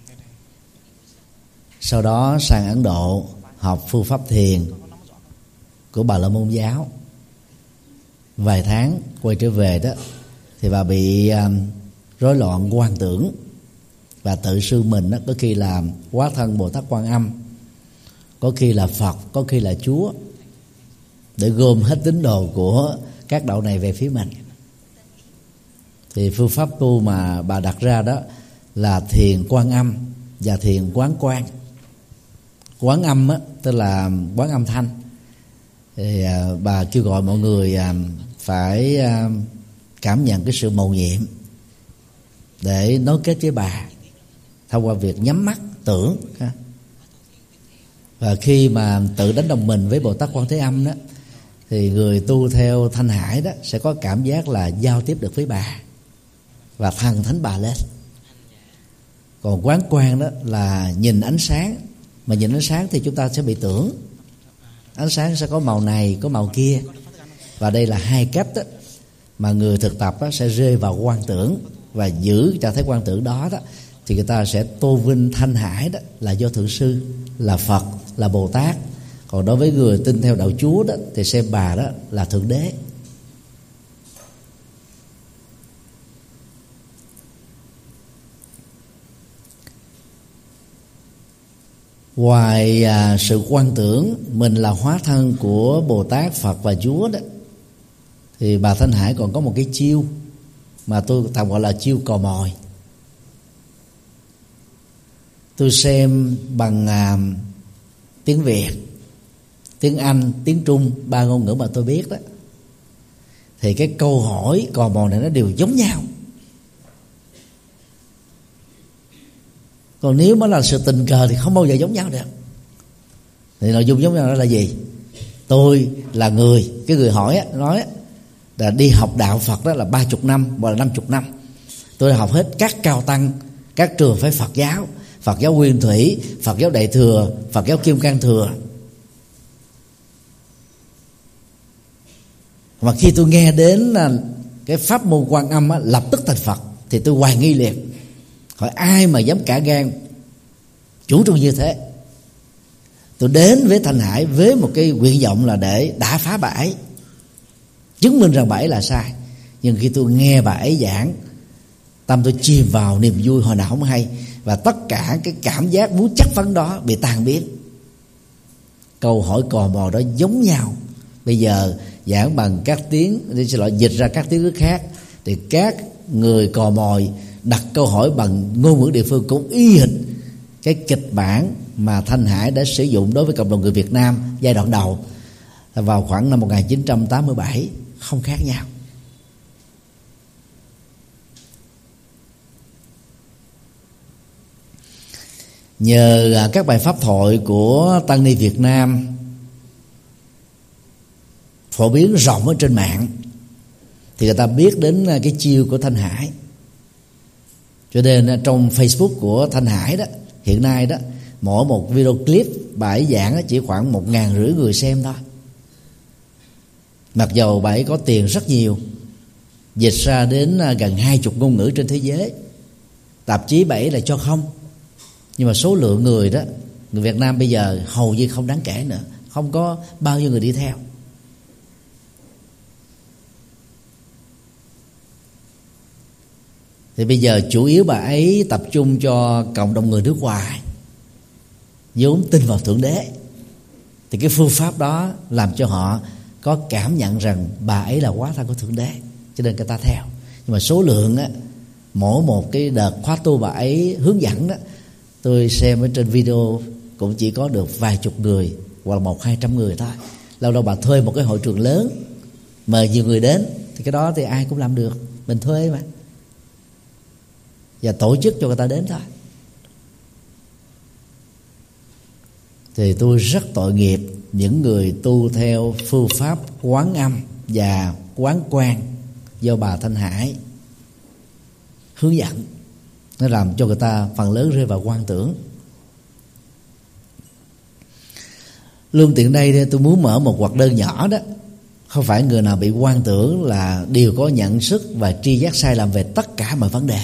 S1: Sau đó sang Ấn Độ học phương pháp thiền của Bà La Môn giáo. Vài tháng quay trở về đó thì bà bị um, rối loạn quan tưởng, và tự xưng mình đó, có khi là hóa thân Bồ Tát Quan Âm, có khi là Phật, có khi là Chúa, để gom hết tín đồ của các đạo này về phía mình. Thì phương pháp tu mà bà đặt ra đó là thiền Quan Âm và thiền Quán Quan. Quán Âm á, tức là quán âm thanh. Thì à, bà kêu gọi mọi người à, phải à, cảm nhận cái sự mầu nhiệm để nối kết với bà thông qua việc nhắm mắt tưởng. Và khi mà tự đánh đồng mình với Bồ Tát Quan Thế Âm đó, thì người tu theo Thanh Hải đó sẽ có cảm giác là giao tiếp được với bà và thần thánh bà lên. Còn quán quan đó là nhìn ánh sáng, mà nhìn ánh sáng thì chúng ta sẽ bị tưởng. Ánh sáng sẽ có màu này, có màu kia. Và đây là hai cách đó, mà người thực tập đó sẽ rơi vào quan tưởng, và giữ cho thấy quan tưởng đó đó thì người ta sẽ tô vinh Thanh Hải đó là Do Thượng Sư, là Phật, là Bồ Tát. Còn đối với người tin theo đạo Chúa đó thì xem bà đó là Thượng Đế. Ngoài à, sự quan tưởng mình là hóa thân của Bồ Tát, Phật và Chúa đó, thì bà Thanh Hải còn có một cái chiêu mà tôi tạm gọi là chiêu cò mồi. Tôi xem bằng à, tiếng Việt, tiếng Anh, tiếng Trung, ba ngôn ngữ mà tôi biết đó, thì cái câu hỏi cò mồi này nó đều giống nhau. Còn nếu mà là sự tình cờ thì không bao giờ giống nhau được. Thì nội dung giống nhau đó là gì? Tôi là người, cái người hỏi á, nói á, là đi học đạo Phật đó là ba chục năm hoặc là năm chục năm. Tôi đã học hết các cao tăng, các trường phái Phật giáo, Phật giáo Nguyên Thủy, Phật giáo Đại Thừa, Phật giáo Kim Cang Thừa. Mà khi tôi nghe đến cái pháp môn Quan Âm á, lập tức thành Phật, thì tôi hoài nghi liền. Hỏi ai mà dám cả gan chủ trương như thế. Tôi đến với Thanh Hải với một cái nguyện vọng là để đả phá bà ấy, chứng minh rằng bà ấy là sai. Nhưng khi tôi nghe bà ấy giảng, tâm tôi chìm vào niềm vui hồi nào không hay, và tất cả cái cảm giác muốn chất vấn đó bị tan biến. Câu hỏi cò mò đó giống nhau. Bây giờ giảng bằng các tiếng, xin lỗi, dịch ra các tiếng nước khác, thì các người cò mồi đặt câu hỏi bằng ngôn ngữ địa phương cũng y hệt cái kịch bản mà Thanh Hải đã sử dụng đối với cộng đồng người Việt Nam giai đoạn đầu vào khoảng năm một nghìn chín trăm tám mươi bảy, không khác nhau. Nhờ các bài pháp thoại của tăng ni Việt Nam phổ biến rộng ở trên mạng, thì người ta biết đến cái chiêu của Thanh Hải. Cho nên trong Facebook của Thanh Hải đó hiện nay đó mỗi một video clip bà ấy giảng chỉ khoảng một ngàn rưỡi người xem thôi. Mặc dầu bà ấy có tiền rất nhiều, dịch ra đến gần hai chục ngôn ngữ trên thế giới, tạp chí bà ấy là cho không, nhưng mà số lượng người đó, người Việt Nam bây giờ hầu như không đáng kể nữa, không có bao nhiêu người đi theo. Thì bây giờ chủ yếu bà ấy tập trung cho cộng đồng người nước ngoài vốn tin vào Thượng Đế. Thì cái phương pháp đó làm cho họ có cảm nhận rằng bà ấy là hóa thân của Thượng Đế, cho nên người ta theo. Nhưng mà số lượng á, mỗi một cái đợt khóa tu bà ấy hướng dẫn đó, tôi xem ở trên video cũng chỉ có được vài chục người hoặc là một hai trăm người thôi. Lâu đâu bà thuê một cái hội trường lớn mời nhiều người đến, thì cái đó thì ai cũng làm được, mình thuê mà, và tổ chức cho người ta đến thôi. Thì tôi rất tội nghiệp những người tu theo phương pháp quán âm và quán quan do bà Thanh Hải hướng dẫn. Nó làm cho người ta phần lớn rơi vào quan tưởng. Luôn tiện đây tôi muốn mở một hoạt đơn nhỏ đó. Không phải người nào bị quan tưởng là đều có nhận thức và tri giác sai lầm về tất cả mọi vấn đề.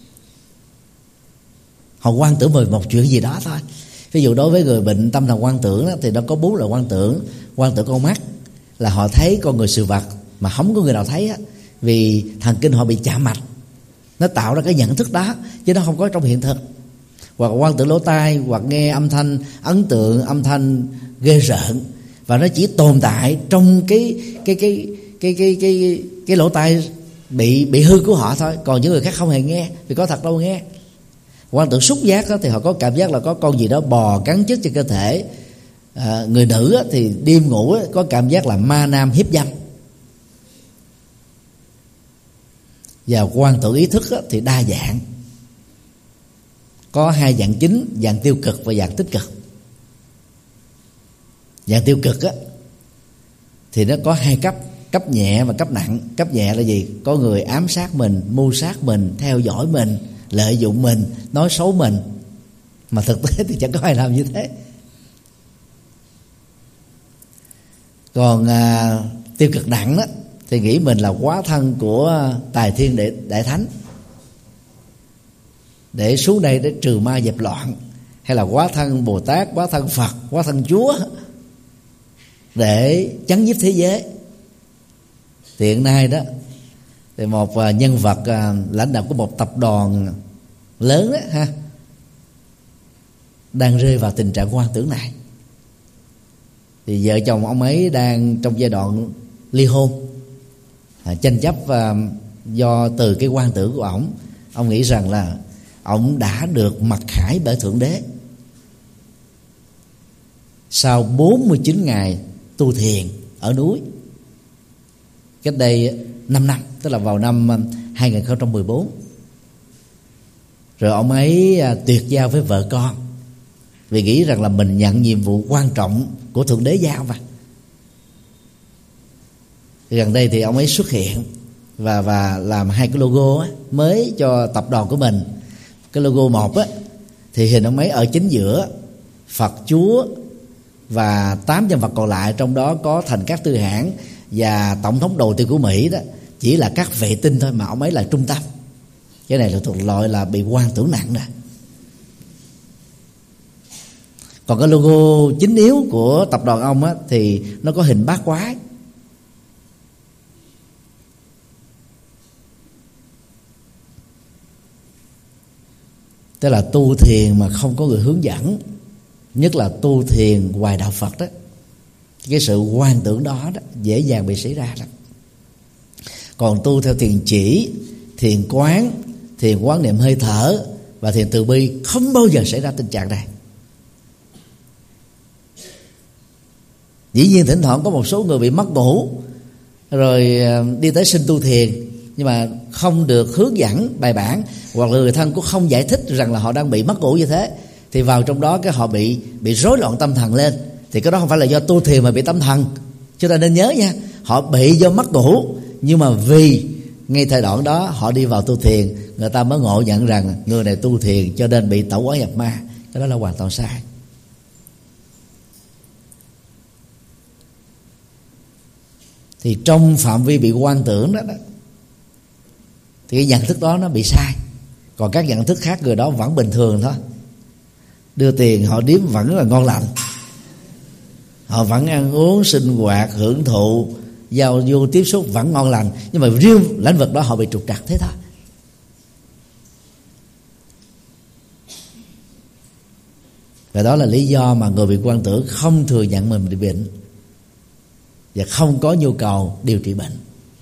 S1: Họ quan tưởng về một chuyện gì đó thôi. Ví dụ đối với người bệnh tâm thần quan tưởng đó, thì nó có bốn loại quan tưởng. Quan tưởng con mắt là họ thấy con người sự vật mà không có người nào thấy á, vì thần kinh họ bị chạm mạch, nó tạo ra cái nhận thức đó chứ nó không có trong hiện thực. Hoặc quan tưởng lỗ tai, hoặc nghe âm thanh ấn tượng, âm thanh ghê rợn, và nó chỉ tồn tại trong cái cái cái cái cái cái cái lỗ tai bị bị hư của họ thôi, còn những người khác không hề nghe, vì có thật đâu nghe. Quan tưởng xúc giác đó, thì họ có cảm giác là có con gì đó bò cắn chích trên cơ thể. À, người nữ đó, thì đêm ngủ đó, có cảm giác là ma nam hiếp dâm. Và quan tưởng ý thức đó, thì đa dạng, có hai dạng chính, dạng tiêu cực và dạng tích cực. Dạng tiêu cực á, thì nó có hai cấp, cấp nhẹ và cấp nặng. Cấp nhẹ là gì? Có người ám sát mình, mưu sát mình, theo dõi mình, lợi dụng mình, nói xấu mình, mà thực tế thì chẳng có ai làm như thế. Còn à, tiêu cực nặng đó thì nghĩ mình là hóa thân của Tài Thiên Đại, Đại Thánh, để xuống đây để trừ ma dẹp loạn, hay là hóa thân Bồ Tát, hóa thân Phật, hóa thân Chúa để chấn nhiếp thế giới. Thì hiện nay đó thì một nhân vật lãnh đạo của một tập đoàn lớn đó ha, đang rơi vào tình trạng quan tưởng này. Thì vợ chồng ông ấy đang trong giai đoạn ly hôn, à, tranh chấp uh, do từ cái quan tưởng của ổng. Ông nghĩ rằng là ổng đã được mặc khải bởi Thượng Đế sau bốn mươi chín ngày tu thiền ở núi cách đây năm năm, tức là vào năm hai nghìn không trăm mười bốn. Rồi ông ấy tuyệt giao với vợ con vì nghĩ rằng là mình nhận nhiệm vụ quan trọng của Thượng Đế giao mà. Gần đây thì ông ấy xuất hiện và và làm hai cái logo á, mới cho tập đoàn của mình. Cái logo một á, thì hình ông ấy ở chính giữa, Phật, Chúa và tám nhân vật còn lại, trong đó có Thành Cát Tư Hãn và tổng thống đầu tiên của Mỹ đó chỉ là các vệ tinh thôi, mà ông ấy là trung tâm. Cái này là thuộc loại là bị quan tưởng nặng nè. Còn cái logo chính yếu của tập đoàn ông á, thì nó có hình bát quái. Tức là tu thiền mà không có người hướng dẫn, nhất là tu thiền ngoài đạo Phật đó, cái sự quan tưởng đó, đó dễ dàng bị xảy ra lắm. Còn tu theo thiền chỉ, thiền quán, thiền quán niệm hơi thở và thiền từ bi không bao giờ xảy ra tình trạng này. Dĩ nhiên thỉnh thoảng có một số người bị mất ngủ rồi đi tới xin tu thiền, nhưng mà không được hướng dẫn bài bản, hoặc là người thân cũng không giải thích rằng là họ đang bị mất ngủ như thế, thì vào trong đó cái họ bị bị rối loạn tâm thần lên. Thì cái đó không phải là do tu thiền mà bị tâm thần. Chúng ta nên nhớ nha, họ bị do mất ngủ, nhưng mà vì ngay thời đoạn đó họ đi vào tu thiền, người ta mới ngộ nhận rằng người này tu thiền cho nên bị tẩu hỏa nhập ma. Cái đó là hoàn toàn sai. thì trong phạm vi bị quan tưởng đó, đó thì cái nhận thức đó nó bị sai. Còn các nhận thức khác người đó vẫn bình thường thôi. Đưa tiền họ điếm vẫn là ngon lành, họ vẫn ăn uống sinh hoạt hưởng thụ giao du tiếp xúc vẫn ngon lành, nhưng mà riêng lĩnh vực đó họ bị trục trặc thế thôi. Và đó là lý do mà người bị quan tưởng không thừa nhận mình bị bệnh và không có nhu cầu điều trị bệnh.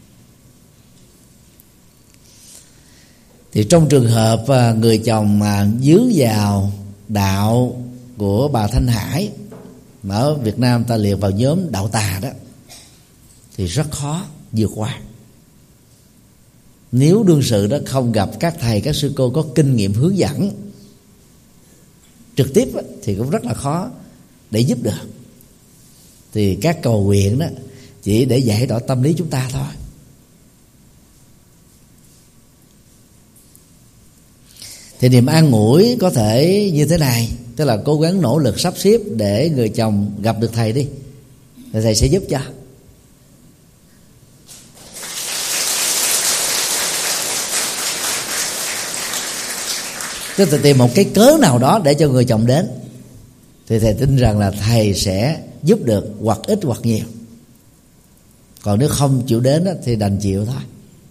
S1: Thì trong trường hợp người chồng mà dướng vào đạo của bà Thanh Hải, mà ở Việt Nam ta liệt vào nhóm đạo tà đó, thì rất khó vượt qua. Nếu đương sự đó không gặp các thầy các sư cô có kinh nghiệm hướng dẫn trực tiếp thì cũng rất là khó để giúp được. Thì các cầu nguyện đó chỉ để giải tỏa tâm lý chúng ta thôi. Thì niềm an ủi có thể như thế này, tức là cố gắng nỗ lực sắp xếp để người chồng gặp được thầy đi, thì thầy sẽ giúp cho. Tức là tìm một cái cớ nào đó để cho người chồng đến, thì thầy tin rằng là thầy sẽ giúp được, hoặc ít hoặc nhiều. Còn nếu không chịu đến đó, thì đành chịu thôi.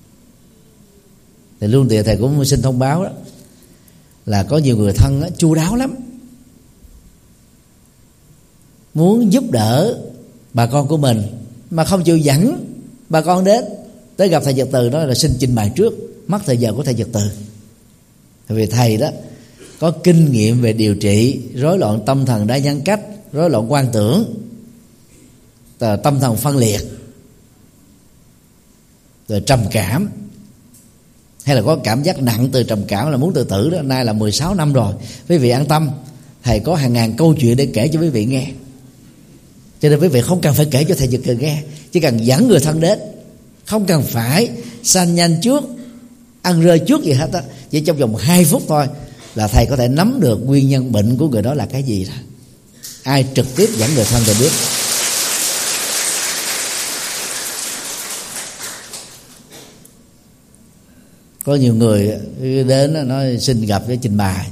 S1: Thì luôn tiện thầy cũng xin thông báo đó, là có nhiều người thân đó, chu đáo lắm, muốn giúp đỡ bà con của mình mà không chịu dẫn bà con đến. Tới gặp thầy Nhật Từ đó là xin trình bày trước, mất thời giờ của thầy Nhật Từ. Vì thầy đó có kinh nghiệm về điều trị rối loạn tâm thần đa nhân cách, rối loạn quan tưởng, tâm thần phân liệt, rồi trầm cảm, hay là có cảm giác nặng từ trầm cảm là muốn tự tử đó, nay là mười sáu năm rồi. Quý vị an tâm, thầy có hàng ngàn câu chuyện để kể cho quý vị nghe. Cho nên quý vị không cần phải kể cho thầy Nhật Từ nghe, chỉ cần dẫn người thân đến, không cần phải sanh nhanh trước, ăn rơi trước gì hết á. Chỉ trong vòng hai phút thôi là thầy có thể nắm được nguyên nhân bệnh của người đó là cái gì rồi. Ai trực tiếp dẫn người thân thì biết. Có nhiều người đến nói xin gặp để trình bày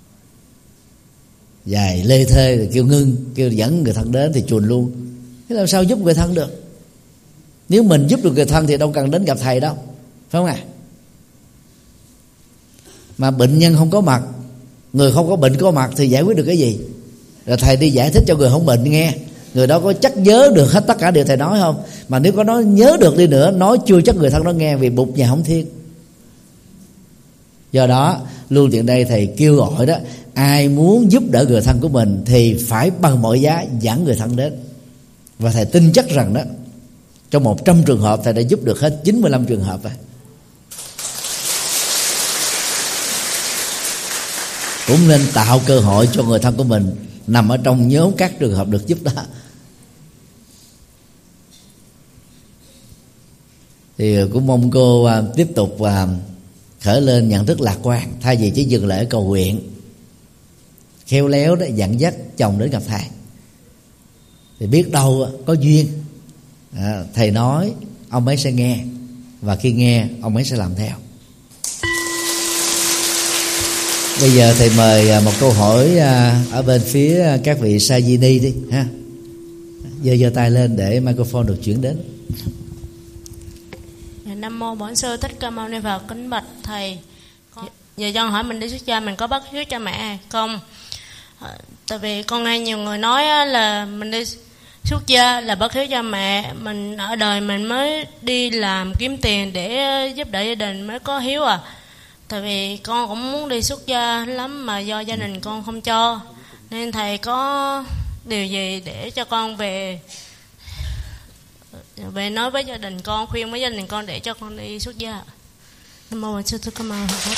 S1: dài lê thê rồi kêu ngưng, kêu dẫn người thân đến thì chuồn luôn. Thế làm sao giúp người thân được? Nếu mình giúp được người thân thì đâu cần đến gặp thầy đâu, phải không ạ? À? Mà bệnh nhân không có mặt, người không có bệnh có mặt thì giải quyết được cái gì? Rồi thầy đi giải thích cho người không bệnh nghe, người đó có chắc nhớ được hết tất cả điều thầy nói không? Mà nếu có nói nhớ được đi nữa, nói chưa chắc người thân nó nghe, vì bụt nhà không thiên. Do đó luôn tiện đây thầy kêu gọi đó, ai muốn giúp đỡ người thân của mình thì phải bằng mọi giá dẫn người thân đến. Và thầy tin chắc rằng đó, trong một trăm trường hợp thầy đã giúp được hết chín mươi lăm trường hợp rồi. Cũng nên tạo cơ hội cho người thân của mình nằm ở trong nhóm các trường hợp được giúp đó. Thì cũng mong cô uh, tiếp tục uh, khởi lên nhận thức lạc quan, thay vì chỉ dừng lại ở cầu nguyện, khéo léo đó dẫn dắt chồng đến gặp thầy. Thì biết đâu uh, có duyên, à, thầy nói ông ấy sẽ nghe, và khi nghe ông ấy sẽ làm theo. Bây giờ thầy mời một câu hỏi ở bên phía các vị sa di ni đi ha. Giơ giơ tay lên để microphone được chuyển đến.
S11: Nam mô Bổn Sư Thích Ca Mâu Ni Phật. Kính bạch thầy, giờ con hỏi mình đi xuất gia mình có bất hiếu cha mẹ hay không? Tại vì con nghe nhiều người nói là mình đi xuất gia là bất hiếu cha mẹ, mình ở đời mình mới đi làm kiếm tiền để giúp đỡ gia đình mới có hiếu à. Tại vì con cũng muốn đi xuất gia lắm mà do gia đình con không cho, nên thầy có điều gì để cho con về về nói với gia đình con, khuyên với gia đình con để cho con đi xuất gia? Nam mô Bổn Sư Thích Ca Mâu Ni Phật.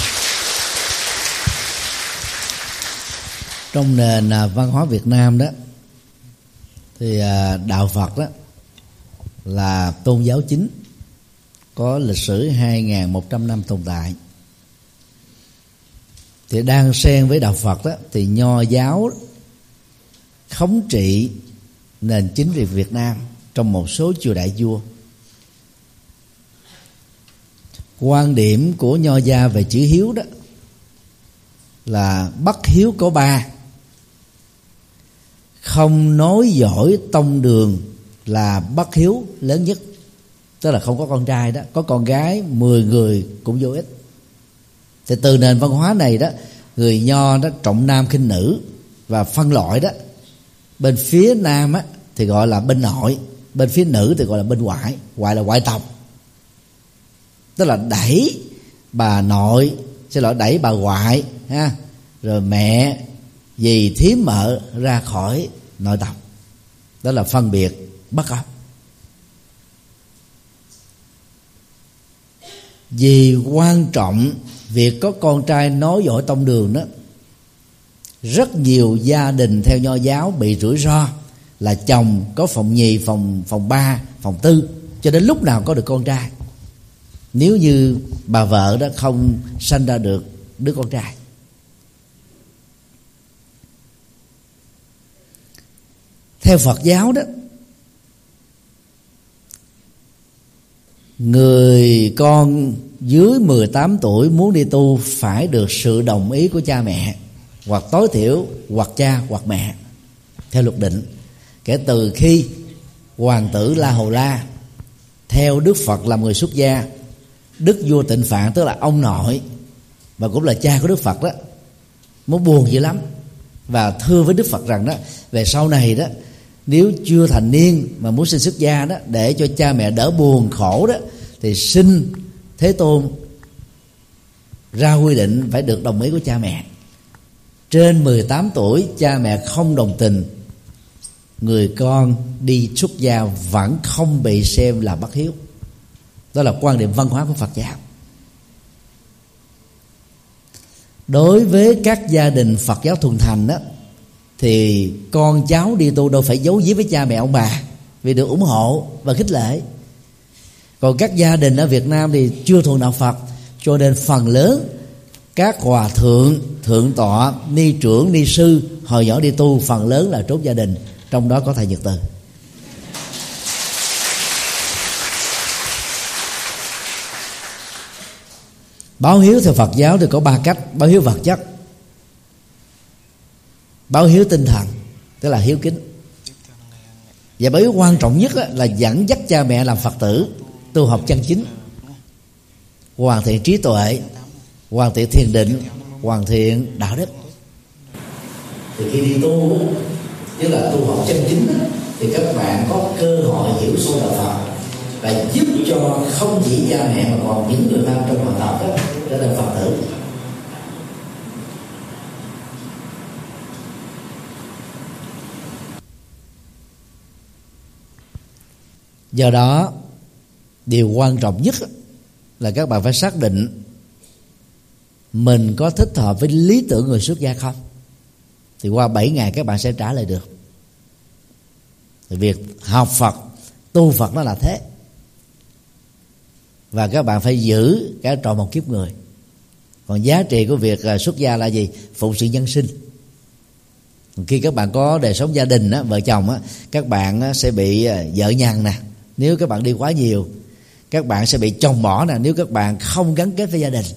S1: Trong nền văn hóa Việt Nam đó thì đạo Phật đó là tôn giáo chính, có lịch sử hai nghìn một trăm năm tồn tại. Thì đang xen với đạo Phật đó thì Nho giáo thống trị nền chính trị Việt Nam trong một số chùa đại vua. Quan điểm của Nho gia về chữ hiếu đó là bất hiếu có ba: không nối dõi tông đường là bất hiếu lớn nhất, tức là không có con trai đó, có con gái mười người cũng vô ích. Thì từ nền văn hóa này đó, người Nho đó trọng nam khinh nữ và phân loại đó. Bên phía nam á, thì gọi là bên nội, bên phía nữ thì gọi là bên ngoại. Ngoại là ngoại tộc, tức là đẩy bà nội, xin lỗi, đẩy bà ngoại ha, rồi mẹ, dì, thím, mợ ra khỏi nội tộc. Đó là phân biệt bất hợp. Vì quan trọng việc có con trai nối dõi tông đường đó, rất nhiều gia đình theo Nho giáo bị rủi ro là chồng có phòng nhì, phòng phòng ba, phòng tư, cho đến lúc nào có được con trai, nếu như bà vợ đó không sanh ra được đứa con trai. Theo Phật giáo đó, người con dưới mười tám tuổi muốn đi tu phải được sự đồng ý của cha mẹ, hoặc tối thiểu hoặc cha hoặc mẹ theo luật định. Kể từ khi hoàng tử La Hầu La theo Đức Phật làm người xuất gia, Đức vua Tịnh Phạn, tức là ông nội và cũng là cha của Đức Phật đó, muốn buồn dữ lắm và thưa với Đức Phật rằng đó, về sau này đó, nếu chưa thành niên mà muốn xin xuất gia đó, để cho cha mẹ đỡ buồn khổ đó, thì xin Thế Tôn ra quy định phải được đồng ý của cha mẹ. Trên mười tám tuổi cha mẹ không đồng tình, người con đi xuất gia vẫn không bị xem là bất hiếu. Đó là quan điểm văn hóa của Phật giáo. Đối với các gia đình Phật giáo thuần thành đó, thì con cháu đi tu đâu phải giấu giếm với cha mẹ ông bà, vì được ủng hộ và khích lệ. Còn các gia đình ở Việt Nam thì chưa thuần đạo Phật, cho nên phần lớn các hòa thượng, thượng tọa, ni trưởng, ni sư hồi nhỏ đi tu phần lớn là trốn gia đình, trong đó có thầy Nhật Từ. Báo hiếu theo Phật giáo thì có ba cách: báo hiếu vật chất, báo hiếu tinh thần, tức là hiếu kính, và báo hiếu quan trọng nhất là dẫn dắt cha mẹ làm Phật tử tu học chân chính, hoàn thiện trí tuệ, hoàn thiện thiền định, hoàn thiện đạo đức. Thì khi đi tu, tức là tu học chân chính, thì các bạn có cơ hội hiểu sâu đạo Phật và giúp cho không chỉ cha mẹ mà còn những người thân trong hoàng tộc đó trở thành Phật tử. Do đó, điều quan trọng nhất là các bạn phải xác định mình có thích hợp với lý tưởng người xuất gia không. Thì qua bảy ngày các bạn sẽ trả lời được. Thì việc học Phật, tu Phật nó là thế. Và các bạn phải giữ cái trọn một kiếp người. Còn giá trị của việc xuất gia là gì? Phụng sự nhân sinh. Khi các bạn có đời sống gia đình, vợ chồng, các bạn sẽ bị vợ nhằn nè nếu các bạn đi quá nhiều. Các bạn sẽ bị chồng bỏ nè nếu các bạn không gắn kết với gia đình.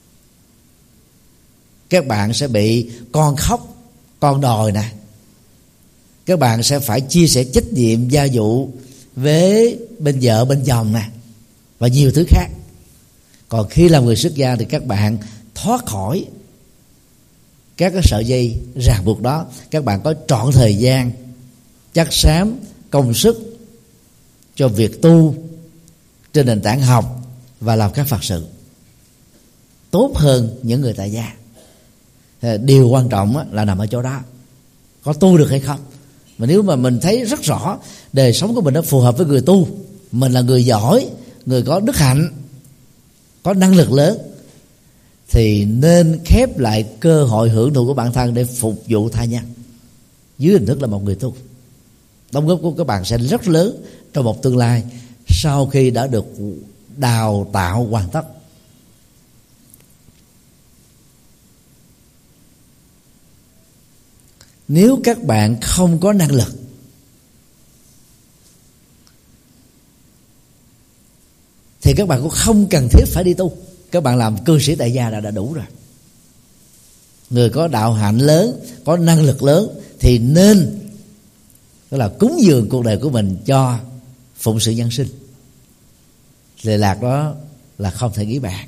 S1: Các bạn sẽ bị con khóc, con đòi nè. Các bạn sẽ phải chia sẻ trách nhiệm gia vụ với bên vợ, bên chồng nè, và nhiều thứ khác. Còn khi làm người xuất gia thì các bạn thoát khỏi các cái sợi dây ràng buộc đó. Các bạn có trọn thời gian, chất xám, công sức cho việc tu trên nền tảng học và làm các Phật sự tốt hơn những người tại gia. Điều quan trọng là nằm ở chỗ đó, có tu được hay không. Mà nếu mà mình thấy rất rõ đời sống của mình nó phù hợp với người tu, mình là người giỏi, người có đức hạnh, có năng lực lớn, thì nên khép lại cơ hội hưởng thụ của bản thân để phục vụ tha nhân dưới hình thức là một người tu. Đóng góp của các bạn sẽ rất lớn trong một tương lai sau khi đã được đào tạo hoàn tất. Nếu các bạn không có năng lực thì các bạn cũng không cần thiết phải đi tu. Các bạn làm cư sĩ tại gia đã, đã đủ rồi. Người có đạo hạnh lớn, có năng lực lớn thì nên đó là cúng dường cuộc đời của mình cho phụng sự nhân sinh. Lệ lạc đó là không thể nghĩ bạc.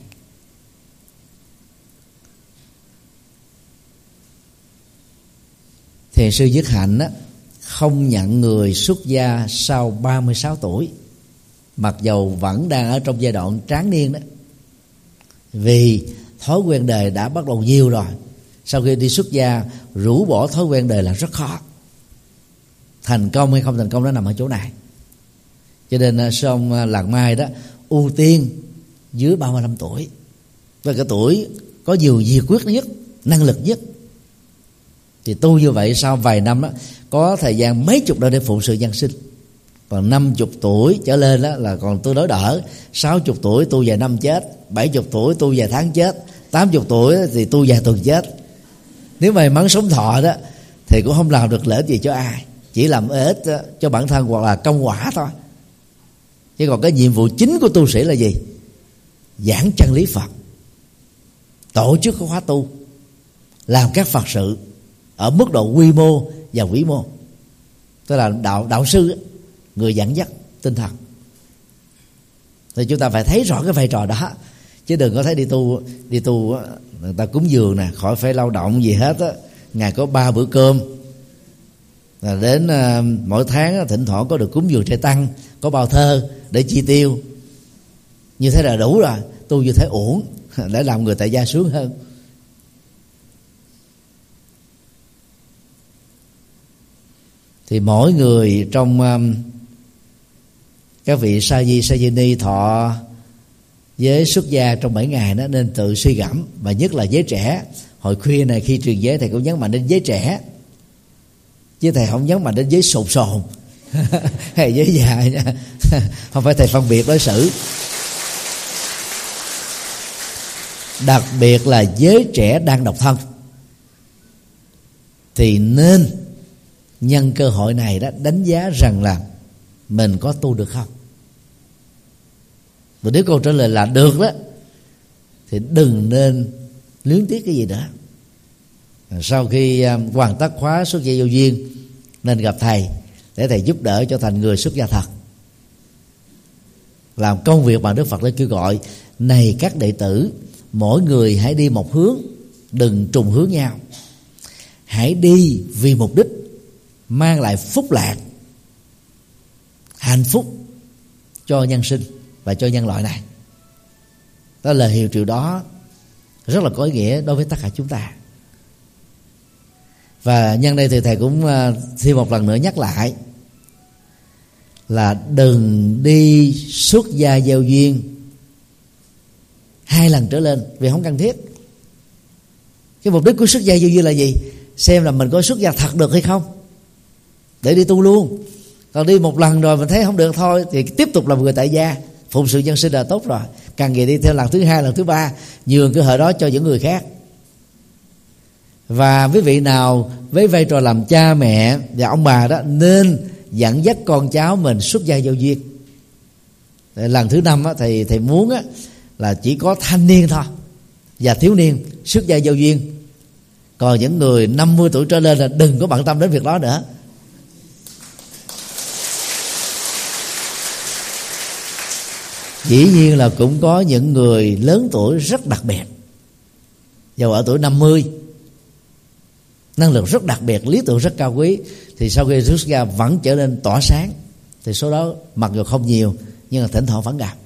S1: Thiền sư Dứt Hạnh á, không nhận người xuất gia sau ba mươi sáu tuổi, mặc dầu vẫn đang ở trong giai đoạn tráng niên đó. Vì thói quen đời đã bắt đầu nhiều rồi. Sau khi đi xuất gia, rũ bỏ thói quen đời là rất khó. Thành công hay không thành công nó nằm ở chỗ này. Cho nên sư ông Làng Mai đó ưu tiên dưới ba mươi lăm tuổi, và cái tuổi có nhiều nhiệt quyết nhất, năng lực nhất. Thì tu như vậy sau vài năm đó, có thời gian mấy chục năm để phụng sự nhân sinh. Còn năm chục tuổi trở lên đó là còn tương đối đỡ. Sáu chục tuổi tu vài năm chết, bảy chục tuổi tu vài tháng chết, tám chục tuổi thì tu vài tuần chết. Nếu may mắn sống thọ đó thì cũng không làm được lợi ích gì cho ai, chỉ làm ích cho bản thân hoặc là công quả thôi. Chứ còn cái nhiệm vụ chính của tu sĩ là gì? Giảng chân lý Phật, tổ chức các khóa tu, làm các Phật sự ở mức độ quy mô và vĩ mô. Tức là đạo đạo sư, người dẫn dắt tinh thần. Thì chúng ta phải thấy rõ cái vai trò đó, chứ đừng có thấy đi tu đi tu người ta cúng dường nè, khỏi phải lao động gì hết á, ngày có ba bữa cơm, là đến uh, mỗi tháng thỉnh thoảng có được cúng dường trai tăng, có bao thơ để chi tiêu, như thế là đủ rồi. Tu như thế uổng, để làm người tại gia sướng hơn. Thì mỗi người trong um, các vị sa di sa di ni thọ giới xuất gia trong bảy ngày đó nên tự suy gẫm, và nhất là giới trẻ. Hồi khuya này khi truyền giới thầy cũng nhấn mạnh đến giới trẻ, chứ thầy không nhấn mạnh đến giới sồn sồn hay giới già nha. Không phải thầy phân biệt đối xử. Đặc biệt là giới trẻ đang độc thân thì nên nhân cơ hội này đó đánh giá rằng là mình có tu được không. Và nếu câu trả lời là được đó thì đừng nên luyến tiếc cái gì nữa. Sau khi hoàn tất khóa xuất gia vô duyên nên gặp thầy để thầy giúp đỡ cho thành người xuất gia thật, làm công việc mà Đức Phật đã kêu gọi. Này các đệ tử, mỗi người hãy đi một hướng, đừng trùng hướng nhau. Hãy đi vì mục đích mang lại phúc lạc, hạnh phúc cho nhân sinh và cho nhân loại này. Đó là hiệu triệu đó rất là có ý nghĩa đối với tất cả chúng ta. Và nhân đây thì thầy cũng thêm một lần nữa nhắc lại là đừng đi xuất gia gieo duyên hai lần trở lên, vì không cần thiết. Cái mục đích của xuất gia gieo duyên là gì? Xem là mình có xuất gia thật được hay không, để đi tu luôn. Còn đi một lần rồi mình thấy không được thôi thì tiếp tục làm người tại gia, phụng sự nhân sinh là tốt rồi. Càng gì đi theo lần thứ hai, lần thứ ba, nhường cơ hội đó cho những người khác. Và quý vị nào với vai trò làm cha mẹ và ông bà đó nên dẫn dắt con cháu mình xuất gia giao duyên. Lần thứ năm á, thầy thầy muốn á, là chỉ có thanh niên thôi và thiếu niên xuất gia giao duyên. Còn những người năm mươi tuổi trở lên là đừng có bận tâm đến việc đó nữa. Dĩ nhiên là cũng có những người lớn tuổi rất đặc biệt, dầu ở tuổi năm mươi, năng lực rất đặc biệt, lý tưởng rất cao quý, thì sau khi xuất gia vẫn trở nên tỏa sáng. Thì số đó mặc dù không nhiều nhưng mà thỉnh thoảng vẫn gặp.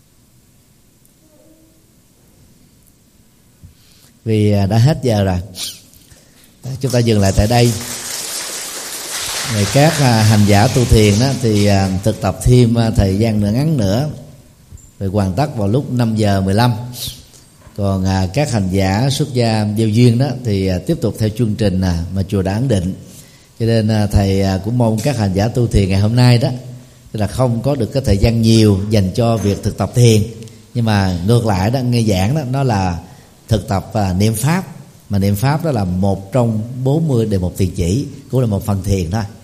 S1: Vì đã hết giờ rồi, chúng ta dừng lại tại đây. Rồi các hành giả tu thiền đó thì thực tập thêm thời gian nữa ngắn nữa, rồi hoàn tất vào lúc năm giờ mười lăm. Còn à, các hành giả xuất gia gieo duyên đó thì à, tiếp tục theo chương trình à, mà chùa đã ấn định. Cho nên à, thầy à, cũng mong các hành giả tu thiền ngày hôm nay đó là không có được cái thời gian nhiều dành cho việc thực tập thiền, nhưng mà ngược lại đó, nghe giảng đó nó là thực tập à, niệm pháp, mà niệm pháp đó là một trong bốn mươi đề mục thiền chỉ, cũng là một phần thiền thôi.